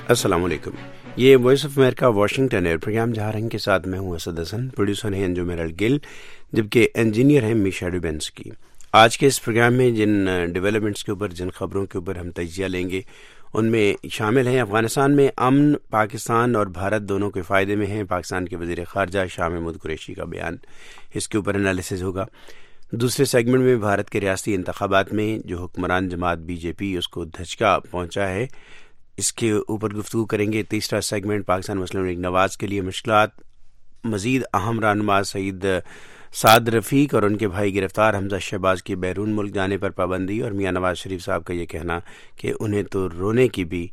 السلام علیکم. یہ وائس آف امریکہ واشنگٹن ایئر پروگرام جہارنگ کے ساتھ میں ہوں اسد حسن. پروڈیوسر ہیں انجم میرل گل، جبکہ انجینئر ہیں میشا ڈوبینس کی. آج کے اس پروگرام میں جن ڈیولپمنٹس کے اوپر، جن خبروں کے اوپر ہم تجزیہ لیں گے، ان میں شامل ہیں افغانستان میں امن پاکستان اور بھارت دونوں کے فائدے میں ہیں. پاکستان کے وزیر خارجہ شاہ محمود قریشی کا بیان، اس کے اوپر انالیسز ہوگا. دوسرے سیگمنٹ میں بھارت کے ریاستی انتخابات میں جو حکمران جماعت بی جے پی اس کو دھچکا پہنچا ہے، اس کے اوپر گفتگو کریں گے. تیسرا سیگمنٹ پاکستان مسلم لیگ نواز کے لیے مشکلات، مزید اہم رہنما سعید سعد رفیق اور ان کے بھائی گرفتار، حمزہ شہباز کی بیرون ملک جانے پر پابندی، اور میاں نواز شریف صاحب کا یہ کہنا کہ انہیں تو رونے کی بھی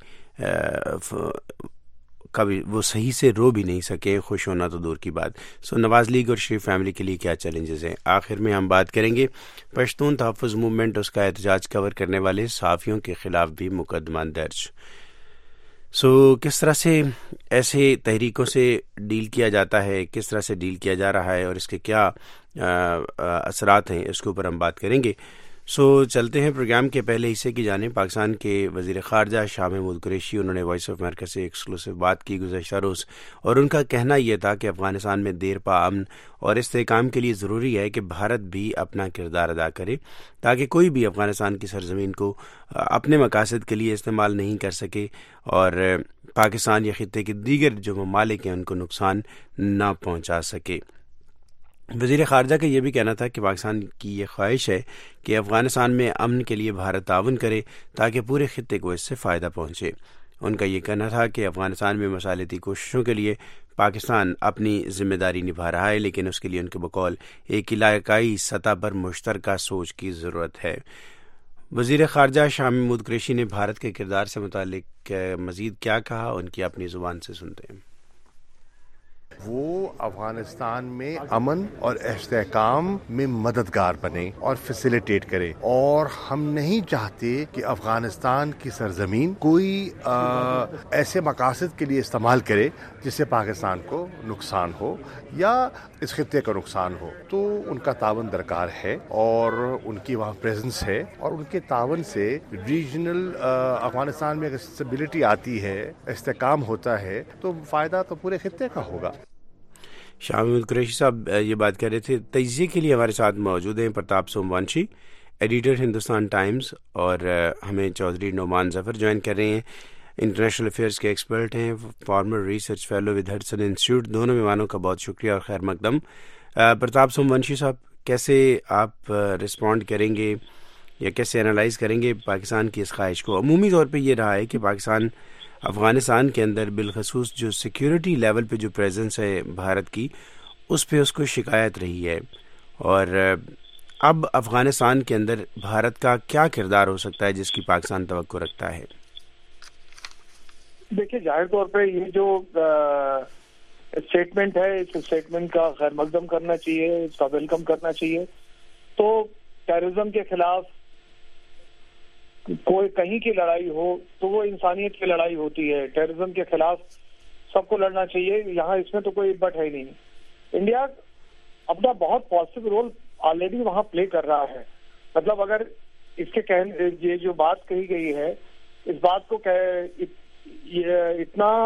کبھی وہ صحیح سے رو بھی نہیں سکے، خوش ہونا تو دور کی بات. نواز لیگ اور شریف فیملی کے لیے کیا چیلنجز ہیں. آخر میں ہم بات کریں گے پشتون تحفظ موومنٹ، اس کا احتجاج کور کرنے والے صحافیوں کے خلاف بھی مقدمہ درج. کس طرح سے ایسے تحریکوں سے ڈیل کیا جاتا ہے، کس طرح سے ڈیل کیا جا رہا ہے اور اس کے کیا اثرات ہیں، اس کے اوپر ہم بات کریں گے. چلتے ہیں پروگرام کے پہلے حصے کی جانب. پاکستان کے وزیر خارجہ شاہ محمود قریشی، انہوں نے وائس آف امریکہ سے ایکسکلوسیو بات کی گزشتہ روز، اور ان کا کہنا یہ تھا کہ افغانستان میں دیر پا امن اور استحکام کے لیے ضروری ہے کہ بھارت بھی اپنا کردار ادا کرے، تاکہ کوئی بھی افغانستان کی سرزمین کو اپنے مقاصد کے لیے استعمال نہیں کر سکے اور پاکستان یا خطے کے دیگر جو ممالک ہیں ان کو نقصان نہ پہنچا سکے. وزیر خارجہ کا یہ بھی کہنا تھا کہ پاکستان کی یہ خواہش ہے کہ افغانستان میں امن کے لیے بھارت تعاون کرے تاکہ پورے خطے کو اس سے فائدہ پہنچے. ان کا یہ کہنا تھا کہ افغانستان میں مصالحتی کوششوں کے لیے پاکستان اپنی ذمہ داری نبھا رہا ہے، لیکن اس کے لیے ان کے بقول ایک علاقائی سطح پر مشترکہ سوچ کی ضرورت ہے. وزیر خارجہ شاہ محمود قریشی نے بھارت کے کردار سے متعلق مزید کیا کہا، ان کی اپنی زبان سے سنتے ہیں. وہ افغانستان میں امن اور استحکام میں مددگار بنے اور فیسیلیٹیٹ کرے، اور ہم نہیں چاہتے کہ افغانستان کی سرزمین کوئی ایسے مقاصد کے لیے استعمال کرے جس سے پاکستان کو نقصان ہو یا اس خطے کو نقصان ہو. تو ان کا تعاون درکار ہے اور ان کی وہاں پریزنس ہے، اور ان کے تعاون سے ریجنل افغانستان میں اگر اسٹیبلٹی آتی ہے، استحکام ہوتا ہے، تو فائدہ تو پورے خطے کا ہوگا. شاہ محمود قریشی صاحب یہ بات کر رہے تھے. تجزیے کے لیے ہمارے ساتھ موجود ہیں پرتاپ سوموانشی، ایڈیٹر ہندوستان ٹائمز، اور ہمیں چودھری نعمان ظفر جوائن کر رہے ہیں، انٹرنیشنل افیئرز کے ایکسپرٹ ہیں، former research fellow with Hudson institute. دونوں مہمانوں کا بہت شکریہ اور خیر مقدم. پرتاپ سوموانشی صاحب، کیسے آپ رسپونڈ کریں گے یا کیسے انالائز کریں گے پاکستان کی اس خواہش کو؟ عمومی طور پہ یہ رہا ہے کہ پاکستان افغانستان کے اندر بالخصوص جو سیکیورٹی لیول پہ جو پریزنس ہے بھارت کی، اس پہ اس کو شکایت رہی ہے، اور اب افغانستان کے اندر بھارت کا کیا کردار ہو سکتا ہے جس کی پاکستان توقع رکھتا ہے؟ دیکھیے، ظاہر طور پہ یہ جو اسٹیٹمنٹ ہے، اس اسٹیٹمنٹ کا خیر مقدم کرنا چاہیے، اس کا ویلکم کرنا چاہیے. تو ٹیررزم کے خلاف کوئی کہیں کی لڑائی ہو تو وہ انسانیت کی لڑائی ہوتی ہے. ٹیررزم کے خلاف سب کو لڑنا چاہیے، یہاں اس میں تو کوئی بٹ ہے ہی نہیں. انڈیا اپنا بہت پازیٹیو رول آلریڈی وہاں پلے کر رہا ہے. مطلب اگر اس کے یہ جو بات کہی گئی ہے، اس بات کو اتنا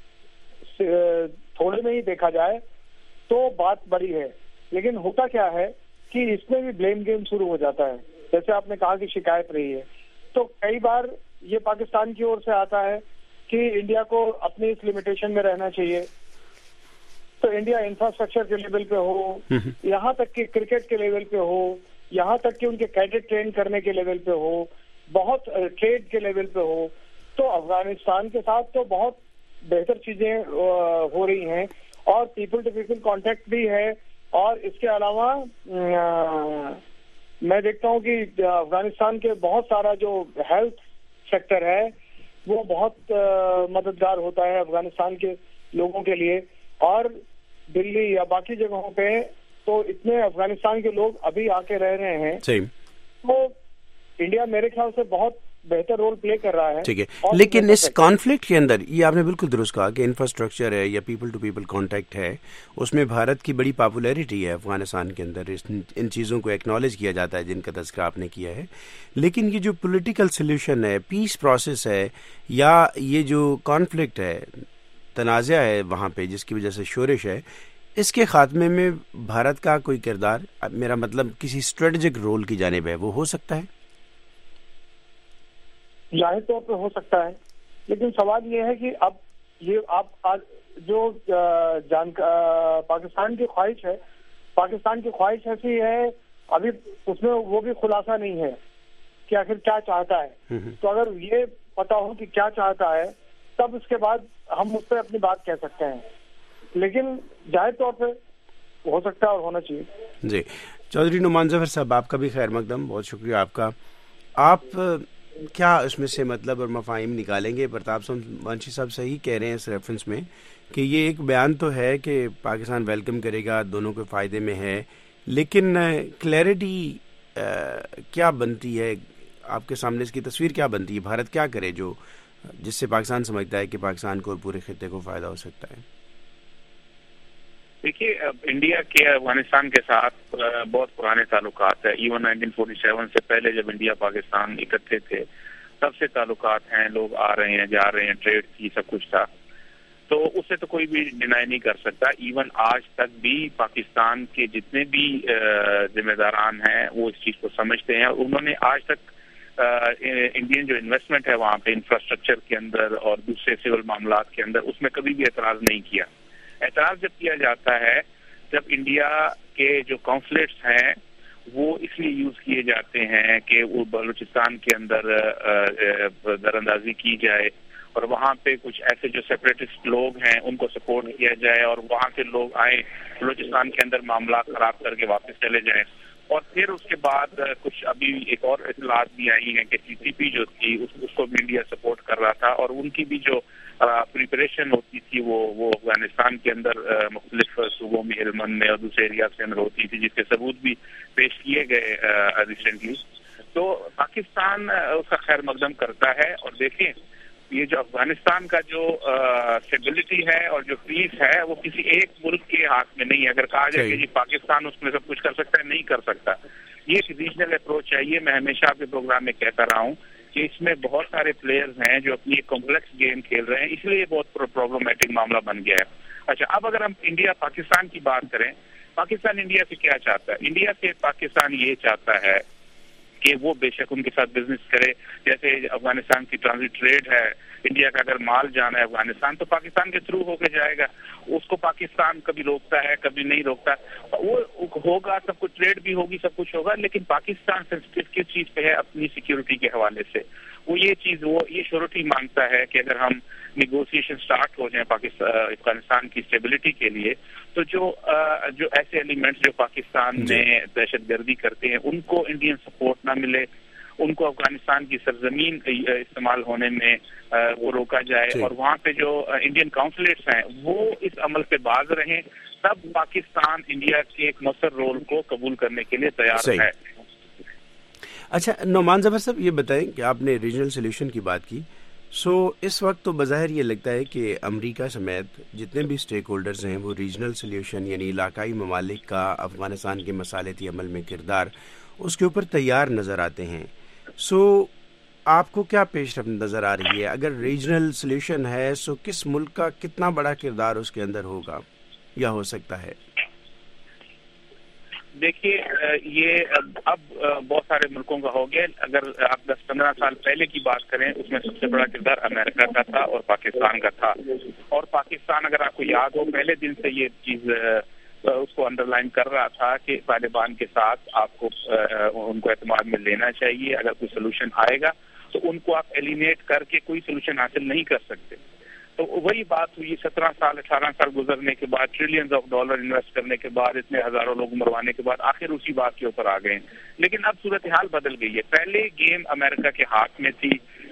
تھوڑے میں ہی دیکھا جائے تو بات بڑی ہے. لیکن ہوتا کیا ہے کہ اس میں بھی بلیم گیم شروع ہو جاتا ہے. جیسے آپ نے کہا کہ شکایت رہی ہے، تو کئی بار یہ پاکستان کی اور سے آتا ہے کہ انڈیا کو اپنی اس لمیٹیشن میں رہنا چاہیے. تو انڈیا انفراسٹرکچر کے لیول پہ ہو، یہاں تک کہ کرکٹ کے لیول پہ ہو، یہاں تک کہ ان کے کیڈٹ ٹرین کرنے کے لیول پہ ہو، بہت ٹریڈ کے لیول پہ ہو، تو افغانستان کے ساتھ تو بہت بہتر چیزیں ہو رہی ہیں، اور پیپل ٹو پیپل کانٹیکٹ بھی ہے. اور اس کے علاوہ میں دیکھتا ہوں کہ افغانستان کے بہت سارا جو ہیلتھ سیکٹر ہے وہ بہت مددگار ہوتا ہے افغانستان کے لوگوں کے لیے. اور دلی یا باقی جگہوں پہ تو اتنے افغانستان کے لوگ ابھی آ کے رہ رہے ہیں. صحیح. تو انڈیا میرے خیال سے بہت بہتر رول پلے کر رہا ہے. ٹھیک ہے, لیکن اس کانفلکٹ کے اندر یہ آپ نے بالکل درست کہا کہ انفراسٹرکچر ہے یا پیپل ٹو پیپل کانٹیکٹ ہے, اس میں بھارت کی بڑی پاپولیرٹی ہے افغانستان کے اندر, ان چیزوں کو ایکنالج کیا جاتا ہے جن کا تذکرہ آپ نے کیا ہے. لیکن یہ جو پولیٹیکل سلیوشن ہے, پیس پروسیس ہے, یا یہ جو کانفلکٹ ہے, تنازع ہے وہاں پہ جس کی وجہ سے شورش ہے, اس کے خاتمے میں بھارت کا کوئی کردار, میرا مطلب کسی اسٹریٹجک رول کی جانب ہے, وہ ہو سکتا ہے؟ ظاہر طور پہ ہو سکتا ہے, لیکن سوال یہ ہے کہ اب یہ آپ جو پاکستان کی خواہش ہے, پاکستان کی خواہش ایسی ہے, ابھی اس میں وہ بھی خلاصہ نہیں ہے کہ آخر کیا چاہتا ہے. تو اگر یہ پتا ہو کہ کیا چاہتا ہے تب اس کے بعد ہم اس پہ اپنی بات کہہ سکتے ہیں, لیکن ظاہر طور پہ ہو سکتا ہے اور ہونا چاہیے. جی, چودھری نعمان ظفر صاحب, آپ کا بھی خیر مقدم, بہت شکریہ آپ کا. آپ کیا اس میں سے مطلب اور مفاہیم نکالیں گے؟ پرتاپ وانچی صاحب صحیح کہہ رہے ہیں اس ریفرنس میں کہ یہ ایک بیان تو ہے کہ پاکستان ویلکم کرے گا, دونوں کے فائدے میں ہے, لیکن کلیئرٹی کیا بنتی ہے آپ کے سامنے, اس کی تصویر کیا بنتی ہے؟ بھارت کیا کرے جو جس سے پاکستان سمجھتا ہے کہ پاکستان کو اور پورے خطے کو فائدہ ہو سکتا ہے؟ دیکھیے, انڈیا کے افغانستان کے ساتھ بہت پرانے تعلقات ہیں. ایون 1947 سے پہلے جب انڈیا پاکستان اکٹھے تھے تب سے تعلقات ہیں, لوگ آ رہے ہیں جا رہے ہیں, ٹریڈ کی, سب کچھ تھا. تو اسے تو کوئی بھی ڈینائی نہیں کر سکتا. ایون آج تک بھی پاکستان کے جتنے بھی ذمہ داران ہیں وہ اس چیز کو سمجھتے ہیں, اور انہوں نے آج تک انڈین جو انویسٹمنٹ ہے وہاں پہ انفراسٹرکچر کے اندر اور دوسرے سول معاملات کے اندر, اس میں کبھی بھی اعتراض نہیں کیا. اعتراض جب کیا جاتا ہے جب انڈیا کے جو کانفلکٹس ہیں وہ اس لیے یوز کیے جاتے ہیں کہ وہ بلوچستان کے اندر دراندازی کی جائے اور وہاں پہ کچھ ایسے جو سیپریٹسٹ لوگ ہیں ان کو سپورٹ کیا جائے, اور وہاں سے لوگ آئیں بلوچستان کے اندر معاملات خراب کر کے واپس چلے جائیں. اور پھر اس کے بعد کچھ ابھی ایک اور اطلاعات بھی آئی ہیں کہ TTP جو تھی اس کو بھی انڈیا سپورٹ کر رہا تھا, اور ان کی بھی جو پریپریشن ہوتی تھی وہ افغانستان کے اندر مختلف صوبوں میں, ہلمند میں اور دوسرے ایریاز کے اندر ہوتی تھی, جس کے ثبوت بھی پیش کیے گئے ریسنٹلی. تو پاکستان اس کا خیر مقدم کرتا ہے. اور دیکھیں, یہ جو افغانستان کا جو اسٹیبلٹی ہے اور جو پیس ہے وہ کسی ایک ملک کے ہاتھ میں نہیں ہے. اگر کہا جائے کہ جی پاکستان اس میں سب کچھ کر سکتا ہے, نہیں کر سکتا. یہ ایک ریجنل اپروچ چاہیے. میں ہمیشہ آپ کے پروگرام میں کہتا رہا ہوں کہ اس میں بہت سارے پلیئرز ہیں جو اپنی ایک کمپلیکس گیم کھیل رہے ہیں, اس لیے یہ بہت پرابلمٹک معاملہ بن گیا ہے. اچھا, اب اگر ہم انڈیا پاکستان کی بات کریں, پاکستان انڈیا سے کیا چاہتا ہے؟ انڈیا سے پاکستان یہ چاہتا ہے کہ وہ بے شک ان کے ساتھ بزنس کرے. جیسے افغانستان کی ٹرانزٹ ٹریڈ ہے, انڈیا کا اگر مال جانا ہے افغانستان تو پاکستان کے تھرو ہو کے جائے گا. اس کو پاکستان کبھی روکتا ہے, کبھی نہیں روکتا. وہ ہوگا, سب کچھ ٹریڈ بھی ہوگی, سب کچھ ہوگا, لیکن پاکستان سینسٹیو کس چیز پہ ہے؟ اپنی سیکیورٹی کے حوالے سے. وہ یہ شورٹی مانگتا ہے کہ اگر ہم نیگوسیشن سٹارٹ ہو جائیں افغانستان کی اسٹیبلٹی کے لیے, تو جو ایسے ایلیمنٹس جو پاکستان میں دہشت گردی کرتے ہیں ان کو انڈین سپورٹ نہ ملے, ان کو افغانستان کی سرزمین استعمال ہونے میں وہ روکا جائے, اور وہاں پہ جو انڈین کانسولیٹس ہیں وہ اس عمل پہ باز رہیں, تب پاکستان انڈیا کے ایک مؤثر رول کو قبول کرنے کے لیے تیار ہے. اچھا نعمان ظفر صاحب, یہ بتائیں کہ آپ نے ریجنل سلیوشن کی بات کی, اس وقت تو بظاہر یہ لگتا ہے کہ امریکہ سمیت جتنے بھی اسٹیک ہولڈرز ہیں وہ ریجنل سلیوشن یعنی علاقائی ممالک کا افغانستان کے مصالحتی عمل میں کردار اس کے اوپر تیار نظر آتے ہیں. آپ کو کیا پیش رفت نظر آ رہی ہے؟ اگر ریجنل سلیوشن ہے کس ملک کا کتنا بڑا کردار اس کے اندر ہوگا یا ہو سکتا ہے؟ دیکھیے, یہ اب بہت سارے ملکوں کا ہو گیا. اگر آپ 10-15 سال پہلے کی بات کریں اس میں سب سے بڑا کردار امریکہ کا تھا اور پاکستان کا تھا. اور پاکستان, اگر آپ کو یاد ہو, پہلے دن سے یہ چیز اس کو انڈر لائن کر رہا تھا کہ طالبان کے ساتھ آپ کو ان کو اعتماد میں لینا چاہیے. اگر کوئی سولوشن آئے گا تو ان کو آپ ایلیمیٹ کر کے کوئی سولوشن حاصل نہیں کر سکتے. تو وہی بات ہوئی 17 سال 18 سال گزرنے کے بعد, ٹریلینز آف ڈالر انویسٹ کرنے کے بعد, اتنے ہزاروں لوگ مروانے کے بعد آخر اسی بات کے اوپر آ گئے ہیں. لیکن اب صورتحال بدل گئی ہے. پہلے گیم امریکہ کے ہاتھ میں تھی,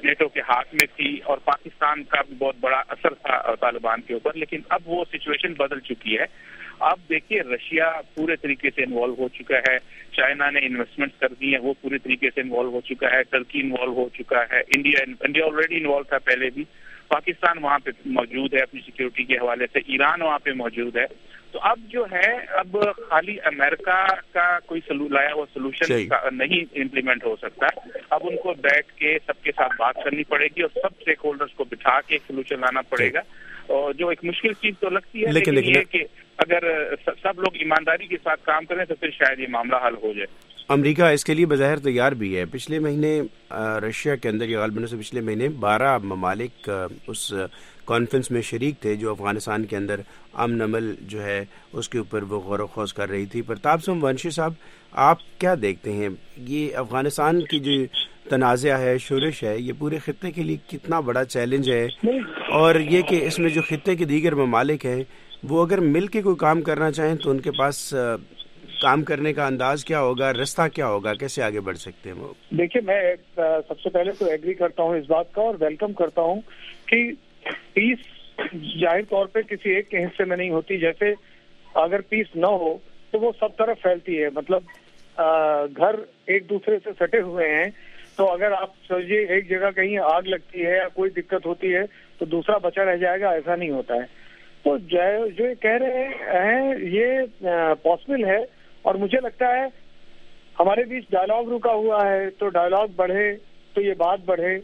نیٹو کے ہاتھ میں تھی اور پاکستان کا بھی بہت بڑا اثر تھا طالبان کے اوپر، لیکن اب وہ سچویشن بدل چکی ہے. اب دیکھیے رشیا پورے طریقے سے انوالو ہو چکا ہے، چائنا نے انویسٹمنٹ کر دی ہیں وہ پورے طریقے سے انوالو ہو چکا ہے، ٹرکی انوالو ہو چکا ہے، انڈیا آلریڈی انوالو تھا پہلے بھی، پاکستان وہاں پہ موجود ہے اپنی سیکیورٹی کے حوالے سے، ایران وہاں پہ موجود ہے. تو اب جو ہے اب خالی امریکہ کا کوئی لایا ہوا سولوشن نہیں امپلیمنٹ ہو سکتا، اب ان کو بیٹھ کے سب کے ساتھ بات کرنی پڑے گی اور سب اسٹیک ہولڈرز کو بٹھا کے ایک سولوشن لانا پڑے گا. اور جو ایک مشکل چیز تو لگتی ہے لیکن یہ کہ اگر سب لوگ ایمانداری کے ساتھ کام کریں تو پھر شاید یہ معاملہ حل ہو جائے. امریکہ اس کے لیے بظاہر تیار بھی ہے. پچھلے مہینے رشیا کے اندر یا غالباً سے پچھلے مہینے 12 ممالک اس کانفرنس میں شریک تھے جو افغانستان کے اندر امن عمل جو ہے اس کے اوپر وہ غور و خوض کر رہی تھی. پرتاپ سنگھ ونشی صاحب، آپ کیا دیکھتے ہیں یہ افغانستان کی جو تنازع ہے، شورش ہے، یہ پورے خطے کے لیے کتنا بڑا چیلنج ہے، اور یہ کہ اس میں جو خطے کے دیگر ممالک ہیں وہ اگر مل کے کوئی کام کرنا چاہیں تو ان کے پاس کام کرنے کا انداز کیا ہوگا، رستہ کیا ہوگا، کیسے آگے بڑھ سکتے ہیں وہ؟ دیکھیے میں سب سے پہلے تو ایگری کرتا ہوں اس بات کا اور ویلکم کرتا ہوں کہ پیس ظاہر طور پہ کسی ایک کے حصے میں نہیں ہوتی. جیسے اگر پیس نہ ہو تو وہ سب طرف پھیلتی ہے، مطلب گھر ایک دوسرے سے سٹے ہوئے ہیں، تو اگر آپ سمجھیے ایک جگہ کہیں آگ لگتی ہے یا کوئی دقت ہوتی ہے تو دوسرا بچا رہ جائے گا، ایسا نہیں ہوتا ہے. تو جو کہہ رہے ہیں یہ پاسبل ہے، اور مجھے لگتا ہے ہمارے بیچ ڈائلاگ رکا ہوا ہے تو ڈائلاگ بڑھے تو یہ بات بڑھے.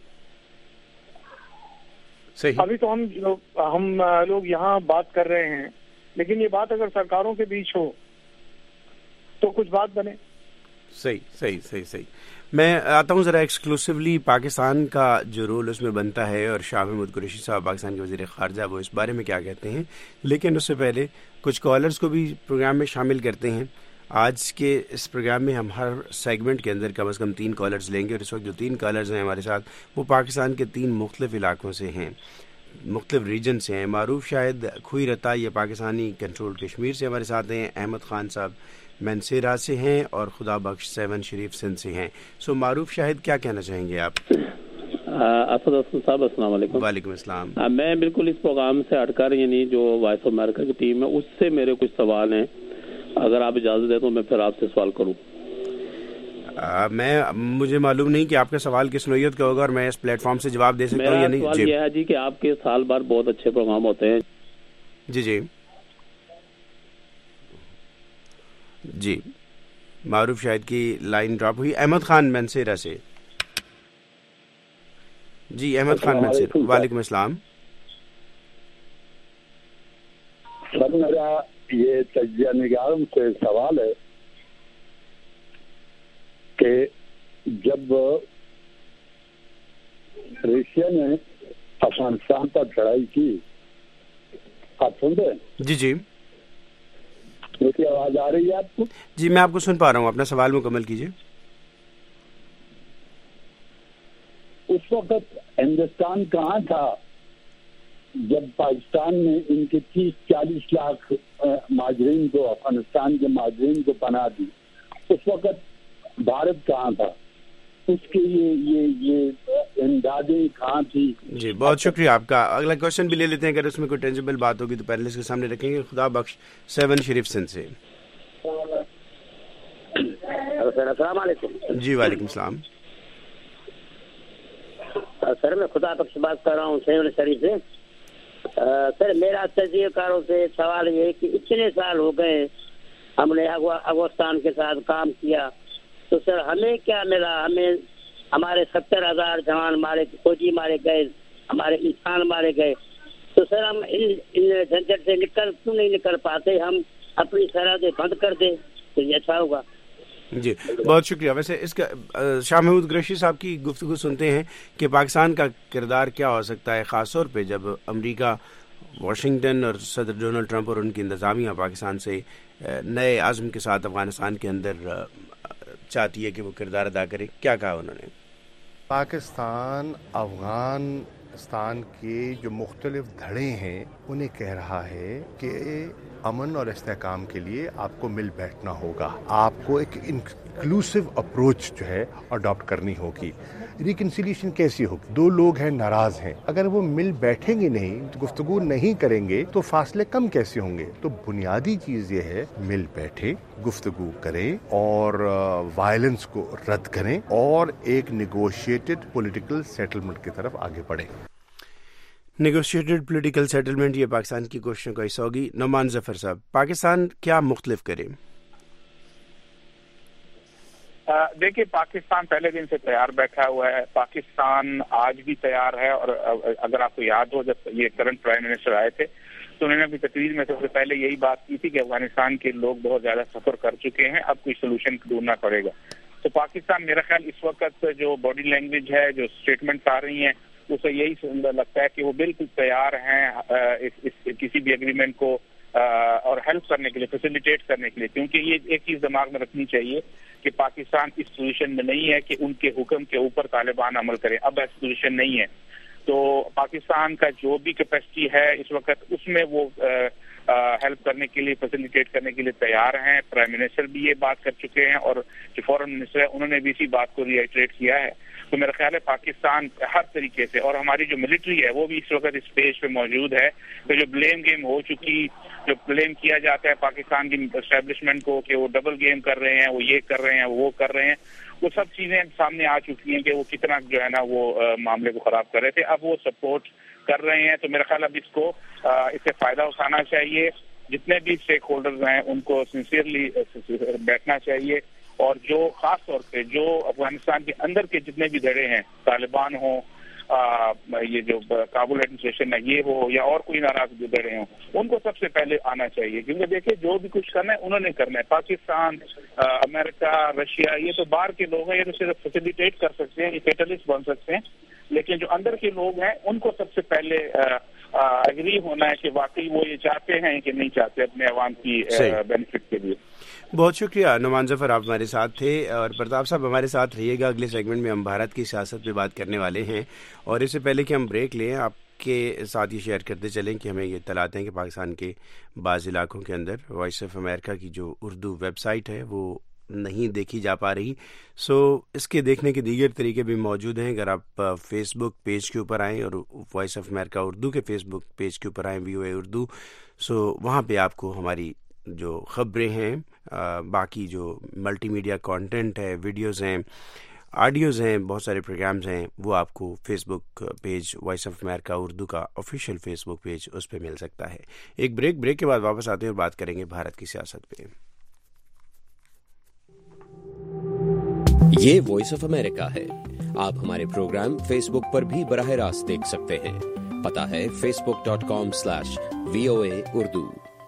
ابھی تو ہم لوگ یہاں بات کر رہے ہیں، لیکن یہ بات اگر سرکاروں کے بیچ ہو تو کچھ بات بنے. صحیح. میں آتا ہوں ذرا ایکسکلوسیولی پاکستان کا جو رول اس میں بنتا ہے، اور شاہ محمود قریشی صاحب پاکستان کے وزیر خارجہ وہ اس بارے میں کیا کہتے ہیں. لیکن اس سے پہلے کچھ کالرز کو بھی پروگرام میں شامل کرتے ہیں. آج کے اس پروگرام میں ہم ہر سیگمنٹ کے اندر کم از کم 3 کالرز لیں گے، اور اس وقت جو 3 کالرز ہیں ہمارے ساتھ وہ پاکستان کے 3 مختلف علاقوں سے ہیں، مختلف ریجن سے ہیں. معروف شاہد کھوئی رتا یہ پاکستانی کنٹرول کشمیر سے ہمارے ساتھ ہیں، احمد خان صاحب منسیرا سے ہیں، اور خدا بخش 7 شریف سندھ سے ہیں. سو معروف شاہد کیا کہنا چاہیں گے آپ؟ اسد صاحب السلام علیکم. وعلیکم السلام. میں بالکل اس پروگرام سے ہٹ کر یعنی جو وائس آف امریکہ کی ٹیم ہے اس سے میرے کچھ سوال ہیں، اگر آپ اجازت دیں تو میں پھر آپ سے سوال کروں. مجھے معلوم نہیں کہ آپ کا سوال کس نوعیت کا ہوگا اور میں اس پلیٹ فارم سے جواب دے سکتا ہوں یا نہیں. میرا سوال یہ ہے جی کہ آپ کے سال بھر بہت اچھے پروگرام ہوتے ہیں. جی معروف شاہد کی لائن ڈراپ ہوئی. احمد خان منسیرا سے. جی احمد خان منسیرا. وعلیکم السلام. سر میرا یہ تجزیہ نگاروں سے سوال ہے کہ جب روسیا نے افغانستان پر چڑھائی کی، آپ سن رہے ہیں؟ جی میری آواز آ رہی ہے آپ کو؟ جی میں آپ کو سن پا رہا ہوں، اپنا سوال مکمل کیجیے. اس وقت ہندوستان کہاں تھا جب پاکستان نے ان کے 30-40 لاکھ مہاجرین کو، افغانستان کے مہاجرین کو پناہ دی؟ اس وقت بھارت کہاں تھا؟ اس کے یہ امدادیں کہاں تھی؟ جی بہت شکریہ آپ کا. اگلا کوشچن بھی لے لیتے ہیں، اگر اس میں کوئی ٹینجیبل بات ہوگی تو پینلسٹ کے سامنے رکھیں گے. خدا بخش 7 شریف سندھ سے. السلام علیکم. جی وعلیکم السلام. سر میں خدا بخش بات کر رہا ہوں 7 شریف سے. سر میرا تجزیہ کاروں سے سوال یہ ہے کہ اتنے سال ہو گئے ہم نے افغانستان کے ساتھ کام کیا، تو سر ہمیں کیا ملا؟ ہمیں ہمارے 70,000 جوان مارے، فوجی مارے گئے، ہمارے انسان مارے گئے، تو سر ہم ان جھنجٹ سے کیوں نہیں نکل پاتے؟ ہم اپنی سرحدیں بند کر دیں تو یہ اچھا ہوگا. جی بہت شکریہ. ویسے اس کا شاہ محمود قریشی صاحب کی گفتگو سنتے ہیں کہ پاکستان کا کردار کیا ہو سکتا ہے، خاص طور پہ جب امریکہ، واشنگٹن اور صدر ڈونلڈ ٹرمپ اور ان کی انتظامیہ پاکستان سے نئے عزم کے ساتھ افغانستان کے اندر چاہتی ہے کہ وہ کردار ادا کرے. کیا کہا انہوں نے؟ پاکستان افغانستان کے جو مختلف دھڑے ہیں انہیں کہہ رہا ہے کہ امن اور استحکام کے لیے آپ کو مل بیٹھنا ہوگا، آپ کو ایک انکلوسیو اپروچ جو ہے اڈاپٹ کرنی ہوگی. ریکنسیلیشن کیسی ہوگی؟ دو لوگ ہیں ناراض ہیں, اگر وہ مل بیٹھیں گے نہیں, گفتگو نہیں کریں گے تو فاصلے کم کیسے ہوں گے؟ تو بنیادی چیز یہ ہے مل بیٹھے, گفتگو کریں اور وائلنس کو رد کریں اور ایک نیگوشیٹڈ پولیٹیکل سیٹلمنٹ کی طرف آگے بڑھیں. نیگوشیٹڈ پولیٹیکل سیٹلمنٹ یہ پاکستان کی کوششوں کا حصہ ہوگی. نعمان ظفر صاحب, پاکستان کیا مختلف کرے؟ دیکھیے, پاکستان پہلے دن سے تیار بیٹھا ہوا ہے. پاکستان آج بھی تیار ہے, اور اگر آپ کو یاد ہو جب یہ کرنٹ پرائم منسٹر آئے تھے تو انہوں نے اپنی تقریر میں سب سے پہلے یہی بات کی تھی کہ افغانستان کے لوگ بہت زیادہ سفر کر چکے ہیں, اب کوئی سولوشن ڈھونڈنا پڑے گا. تو پاکستان میرا خیال اس وقت جو باڈی لینگویج ہے, جو اسٹیٹمنٹس آ رہی ہیں, اسے یہی لگتا ہے کہ وہ بالکل تیار ہیں کسی بھی اگریمنٹ کو اور ہیلپ کرنے کے لیے, فیسیلیٹیٹ کرنے کے لیے. کیونکہ یہ ایک چیز دماغ میں رکھنی چاہیے کہ پاکستان اس پوزیشن میں نہیں ہے کہ ان کے حکم کے اوپر طالبان عمل کریں. اب ایسی پوزیشن نہیں ہے. تو پاکستان کا جو بھی کیپیسٹی ہے اس وقت, اس میں وہ ہیلپ کرنے کے لیے, فیسیلیٹیٹ کرنے کے لیے تیار ہیں. پرائم منسٹر بھی یہ بات کر چکے ہیں, اور جو فورن منسٹر ہے انہوں نے بھی اسی بات کو ریائٹریٹ کیا ہے. تو میرا خیال ہے پاکستان ہر طریقے سے, اور ہماری جو ملٹری ہے وہ بھی اس وقت اس پیج پہ موجود ہے. تو جو بلیم گیم ہو چکی, جو بلیم کیا جاتا ہے پاکستان کی اسٹیبلشمنٹ کو کہ وہ ڈبل گیم کر رہے ہیں, وہ یہ کر رہے ہیں, وہ کر رہے ہیں, وہ سب چیزیں سامنے آ چکی ہیں کہ وہ کتنا جو ہے نا وہ معاملے کو خراب کر رہے تھے. اب وہ سپورٹ کر رہے ہیں. تو میرا خیال اب اس سے فائدہ اٹھانا چاہیے. جتنے بھی اسٹیک ہولڈرز ہیں ان کو سنسیئرلی بیٹھنا چاہیے, اور جو خاص طور پہ جو افغانستان کے اندر کے جتنے بھی دھڑے ہیں, طالبان ہوں, یہ جو کابل ایڈمنسٹریشن ہے یہ ہو, یا اور کوئی ناراض دھڑے ہوں, ان کو سب سے پہلے آنا چاہیے. کیونکہ دیکھیں جو بھی کچھ کرنا ہے انہوں نے کرنا ہے. پاکستان, امریکہ, رشیا, یہ تو باہر کے لوگ ہیں, یہ تو صرف فیسیلیٹیٹ کر سکتے ہیں, یہ کیٹلسٹ بن سکتے ہیں. لیکن جو اندر کے لوگ ہیں ان کو سب سے پہلے اگری ہونا ہے کہ واقعی وہ یہ چاہتے ہیں کہ نہیں چاہتے اپنے عوام کی بینیفٹ کے لیے. بہت شکریہ نعمان ظفر, آپ ہمارے ساتھ تھے. اور پرتاپ صاحب ہمارے ساتھ رہیے گا. اگلے سیگمنٹ میں ہم بھارت کی سیاست پہ بات کرنے والے ہیں, اور اس سے پہلے کہ ہم بریک لیں آپ کے ساتھ یہ شیئر کرتے چلیں کہ ہمیں یہ اطلاعات ہیں کہ پاکستان کے بعض علاقوں کے اندر وائس آف امریکہ کی جو اردو ویب سائٹ ہے وہ نہیں دیکھی جا پا رہی. اس کے دیکھنے کے دیگر طریقے بھی موجود ہیں. اگر آپ فیس بک پیج کے اوپر آئیں اور وائس آف امریکہ اردو کے فیس بک پیج کے اوپر آئیں VOA اردو, وہاں پہ آپ کو ہماری جو خبریں ہیں, باقی جو ملٹی میڈیا کانٹینٹ ہے, ویڈیوز ہیں, آڈیوز ہیں, بہت سارے پروگرامز ہیں, وہ آپ کو Facebook page voice of America Urdu کا آفیشیل فیس بک پیج, اس پہ مل سکتا ہے. ایک بریک کے بعد واپس آتے ہیں اور بات کریں گے بھارت کی سیاست پہ. یہ وائس آف امریکہ ہے. آپ ہمارے پروگرام فیس بک پر بھی براہ راست دیکھ سکتے ہیں. پتہ ہے facebook.com/VOA اردو.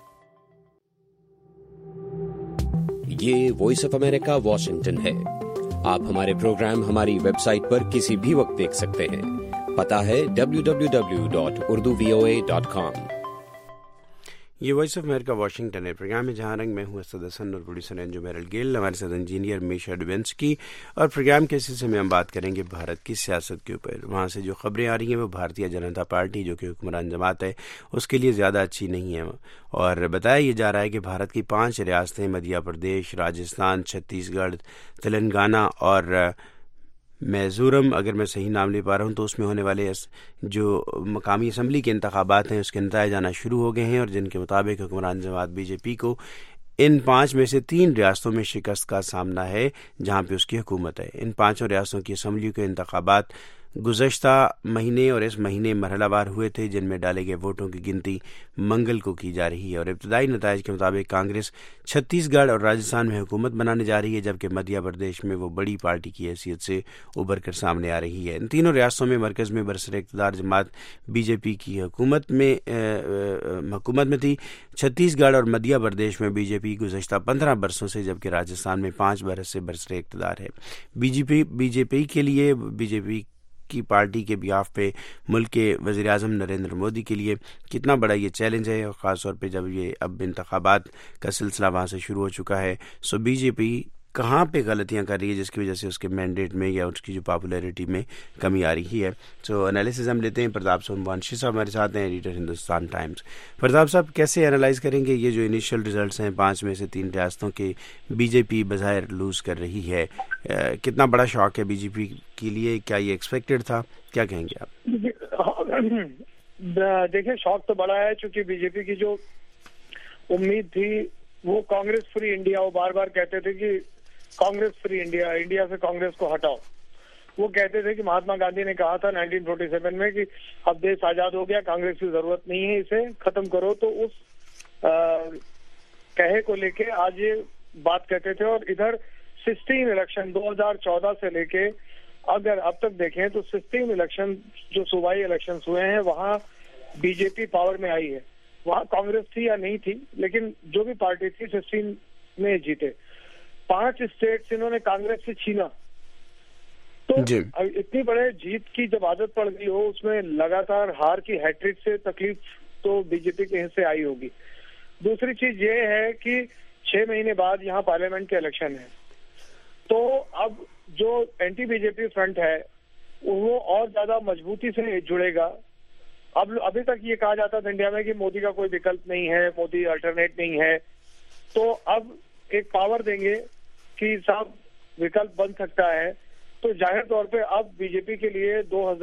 یہ وائس آف امریکہ واشنگٹن ہے. آپ ہمارے پروگرام ہماری ویب سائٹ پر کسی بھی وقت دیکھ سکتے ہیں. پتہ ہے www.urduvoa.com. یہ وائس آف امریکہ واشنگٹن ہے. پروگرام میں جہاں رنگ, میں ہوں اسد حسن اور پروڈیوسر انجو میرل گیل, ہمارے ساتھ انجینئر میشا ڈوینسکی. اور پروگرام کے سلسلے میں ہم بات کریں گے بھارت کی سیاست کے اوپر. وہاں سے جو خبریں آ رہی ہیں وہ بھارتیہ جنتا پارٹی جو کہ حکمران جماعت ہے اس کے لیے زیادہ اچھی نہیں ہیں. اور بتایا یہ جا رہا ہے کہ بھارت کی 5 ریاستیں مدھیہ پردیش, راجستھان, چھتیس گڑھ, تلنگانہ اور میزورم, اگر میں صحیح نام لے پا رہا ہوں, تو اس میں ہونے والے جو مقامی اسمبلی کے انتخابات ہیں اس کے نتائج آنا شروع ہو گئے ہیں, اور جن کے مطابق حکمران جماعت BJP کو ان 5 میں سے 3 ریاستوں میں شکست کا سامنا ہے جہاں پہ اس کی حکومت ہے. ان 5 ریاستوں کی اسمبلیوں کے انتخابات گزشتہ مہینے اور اس مہینے مرحلہ وار ہوئے تھے, جن میں ڈالے گئے ووٹوں کی گنتی منگل کو کی جا رہی ہے. اور ابتدائی نتائج کے مطابق کانگریس چھتیس گڑھ اور راجستھان میں حکومت بنانے جا رہی ہے, جبکہ مدھیہ پردیش میں وہ بڑی پارٹی کی حیثیت سے ابھر کر سامنے آ رہی ہے. ان تینوں ریاستوں میں مرکز میں برسر اقتدار جماعت BJP کی حکومت میں تھی. چھتیس گڑھ اور مدھیہ پردیش میں BJP گزشتہ 15 برسوں سے, جبکہ راجستھان میں 5 برس سے برسر اقتدار ہے. BJP کے لیے, BJP کی پارٹی کے بیاف پہ ملک کے وزیر اعظم نریندر مودی کے لیے کتنا بڑا یہ چیلنج ہے, اور خاص طور پہ جب یہ اب انتخابات کا سلسلہ وہاں سے شروع ہو چکا ہے. BJP کہاں پہ غلطیاں کر رہی ہے جس کی وجہ سے اس کے مینڈیٹ میں یا اس کی جو پاپولیرٹی میں کمی آ رہی ہے. سو انالیسز ہم لیتے ہیں. پرتاپ سونوانشی صاحب ہمارے ساتھ ہیں, ایڈیٹر ہندوستان ٹائمز. پرتاپ صاحب, کیسے انالائز کریں گے یہ جو انیشیل ریزلٹس ہیں 5 میں سے 3 ریاستوں کے بی جے پی بظاہر لوز کر رہی ہے؟ کتنا بڑا شاک ہے بی جے پی کے لیے؟ کیا یہ ایکسپیکٹڈ تھا؟ کیا کہیں گے آپ؟ دیکھیں, شاک تو بڑا ہے, چونکہ بی جے پی کی جو امید تھی وہ کانگریس فری انڈیا, وہ بار بار کہتے تھے کہ کانگریس فری انڈیا, انڈیا سے کانگریس کو ہٹاؤ. وہ کہتے تھے کہ مہاتما گاندھی نے کہا تھا 1947 میں کہ اب دیش آزاد ہو گیا, کانگریس کی ضرورت نہیں ہے, اسے ختم کرو. تو اس کہے کو لے کے آج یہ بات کہتے تھے. اور ادھر 16 الیکشن 2014 سے لے کے اگر اب تک دیکھیں تو 16 الیکشن جو صوبائی الیکشن ہوئے ہیں وہاں بی جے پی پاور میں آئی ہے. وہاں کانگریس تھی یا نہیں تھی, لیکن جو بھی پارٹی تھی 16 میں جیتے. 5 اسٹیٹس انہوں نے کانگریس سے چھینا. تو اتنی بڑے جیت کی جب عادت پڑ گئی ہو, اس میں لگاتار ہار کی ہیٹرک سے تکلیف تو بی جے پی کے حصے آئی ہوگی. دوسری چیز یہ ہے کہ 6 مہینے بعد یہاں پارلیمنٹ کے الیکشن ہیں, تو اب جو anti B J P front ہے وہ اور زیادہ مضبوطی سے جڑے گا. اب ابھی تک یہ کہا جاتا تھا انڈیا میں کہ مودی کا کوئی وکلپ نہیں ہے, مودی الٹرنیٹ نہیں ہے. تو اب ایک پاور دیں گے کہ صاحب وکلپ بن سکتا ہے. تو ظاہر طور پہ اب بی جے پی کے لیے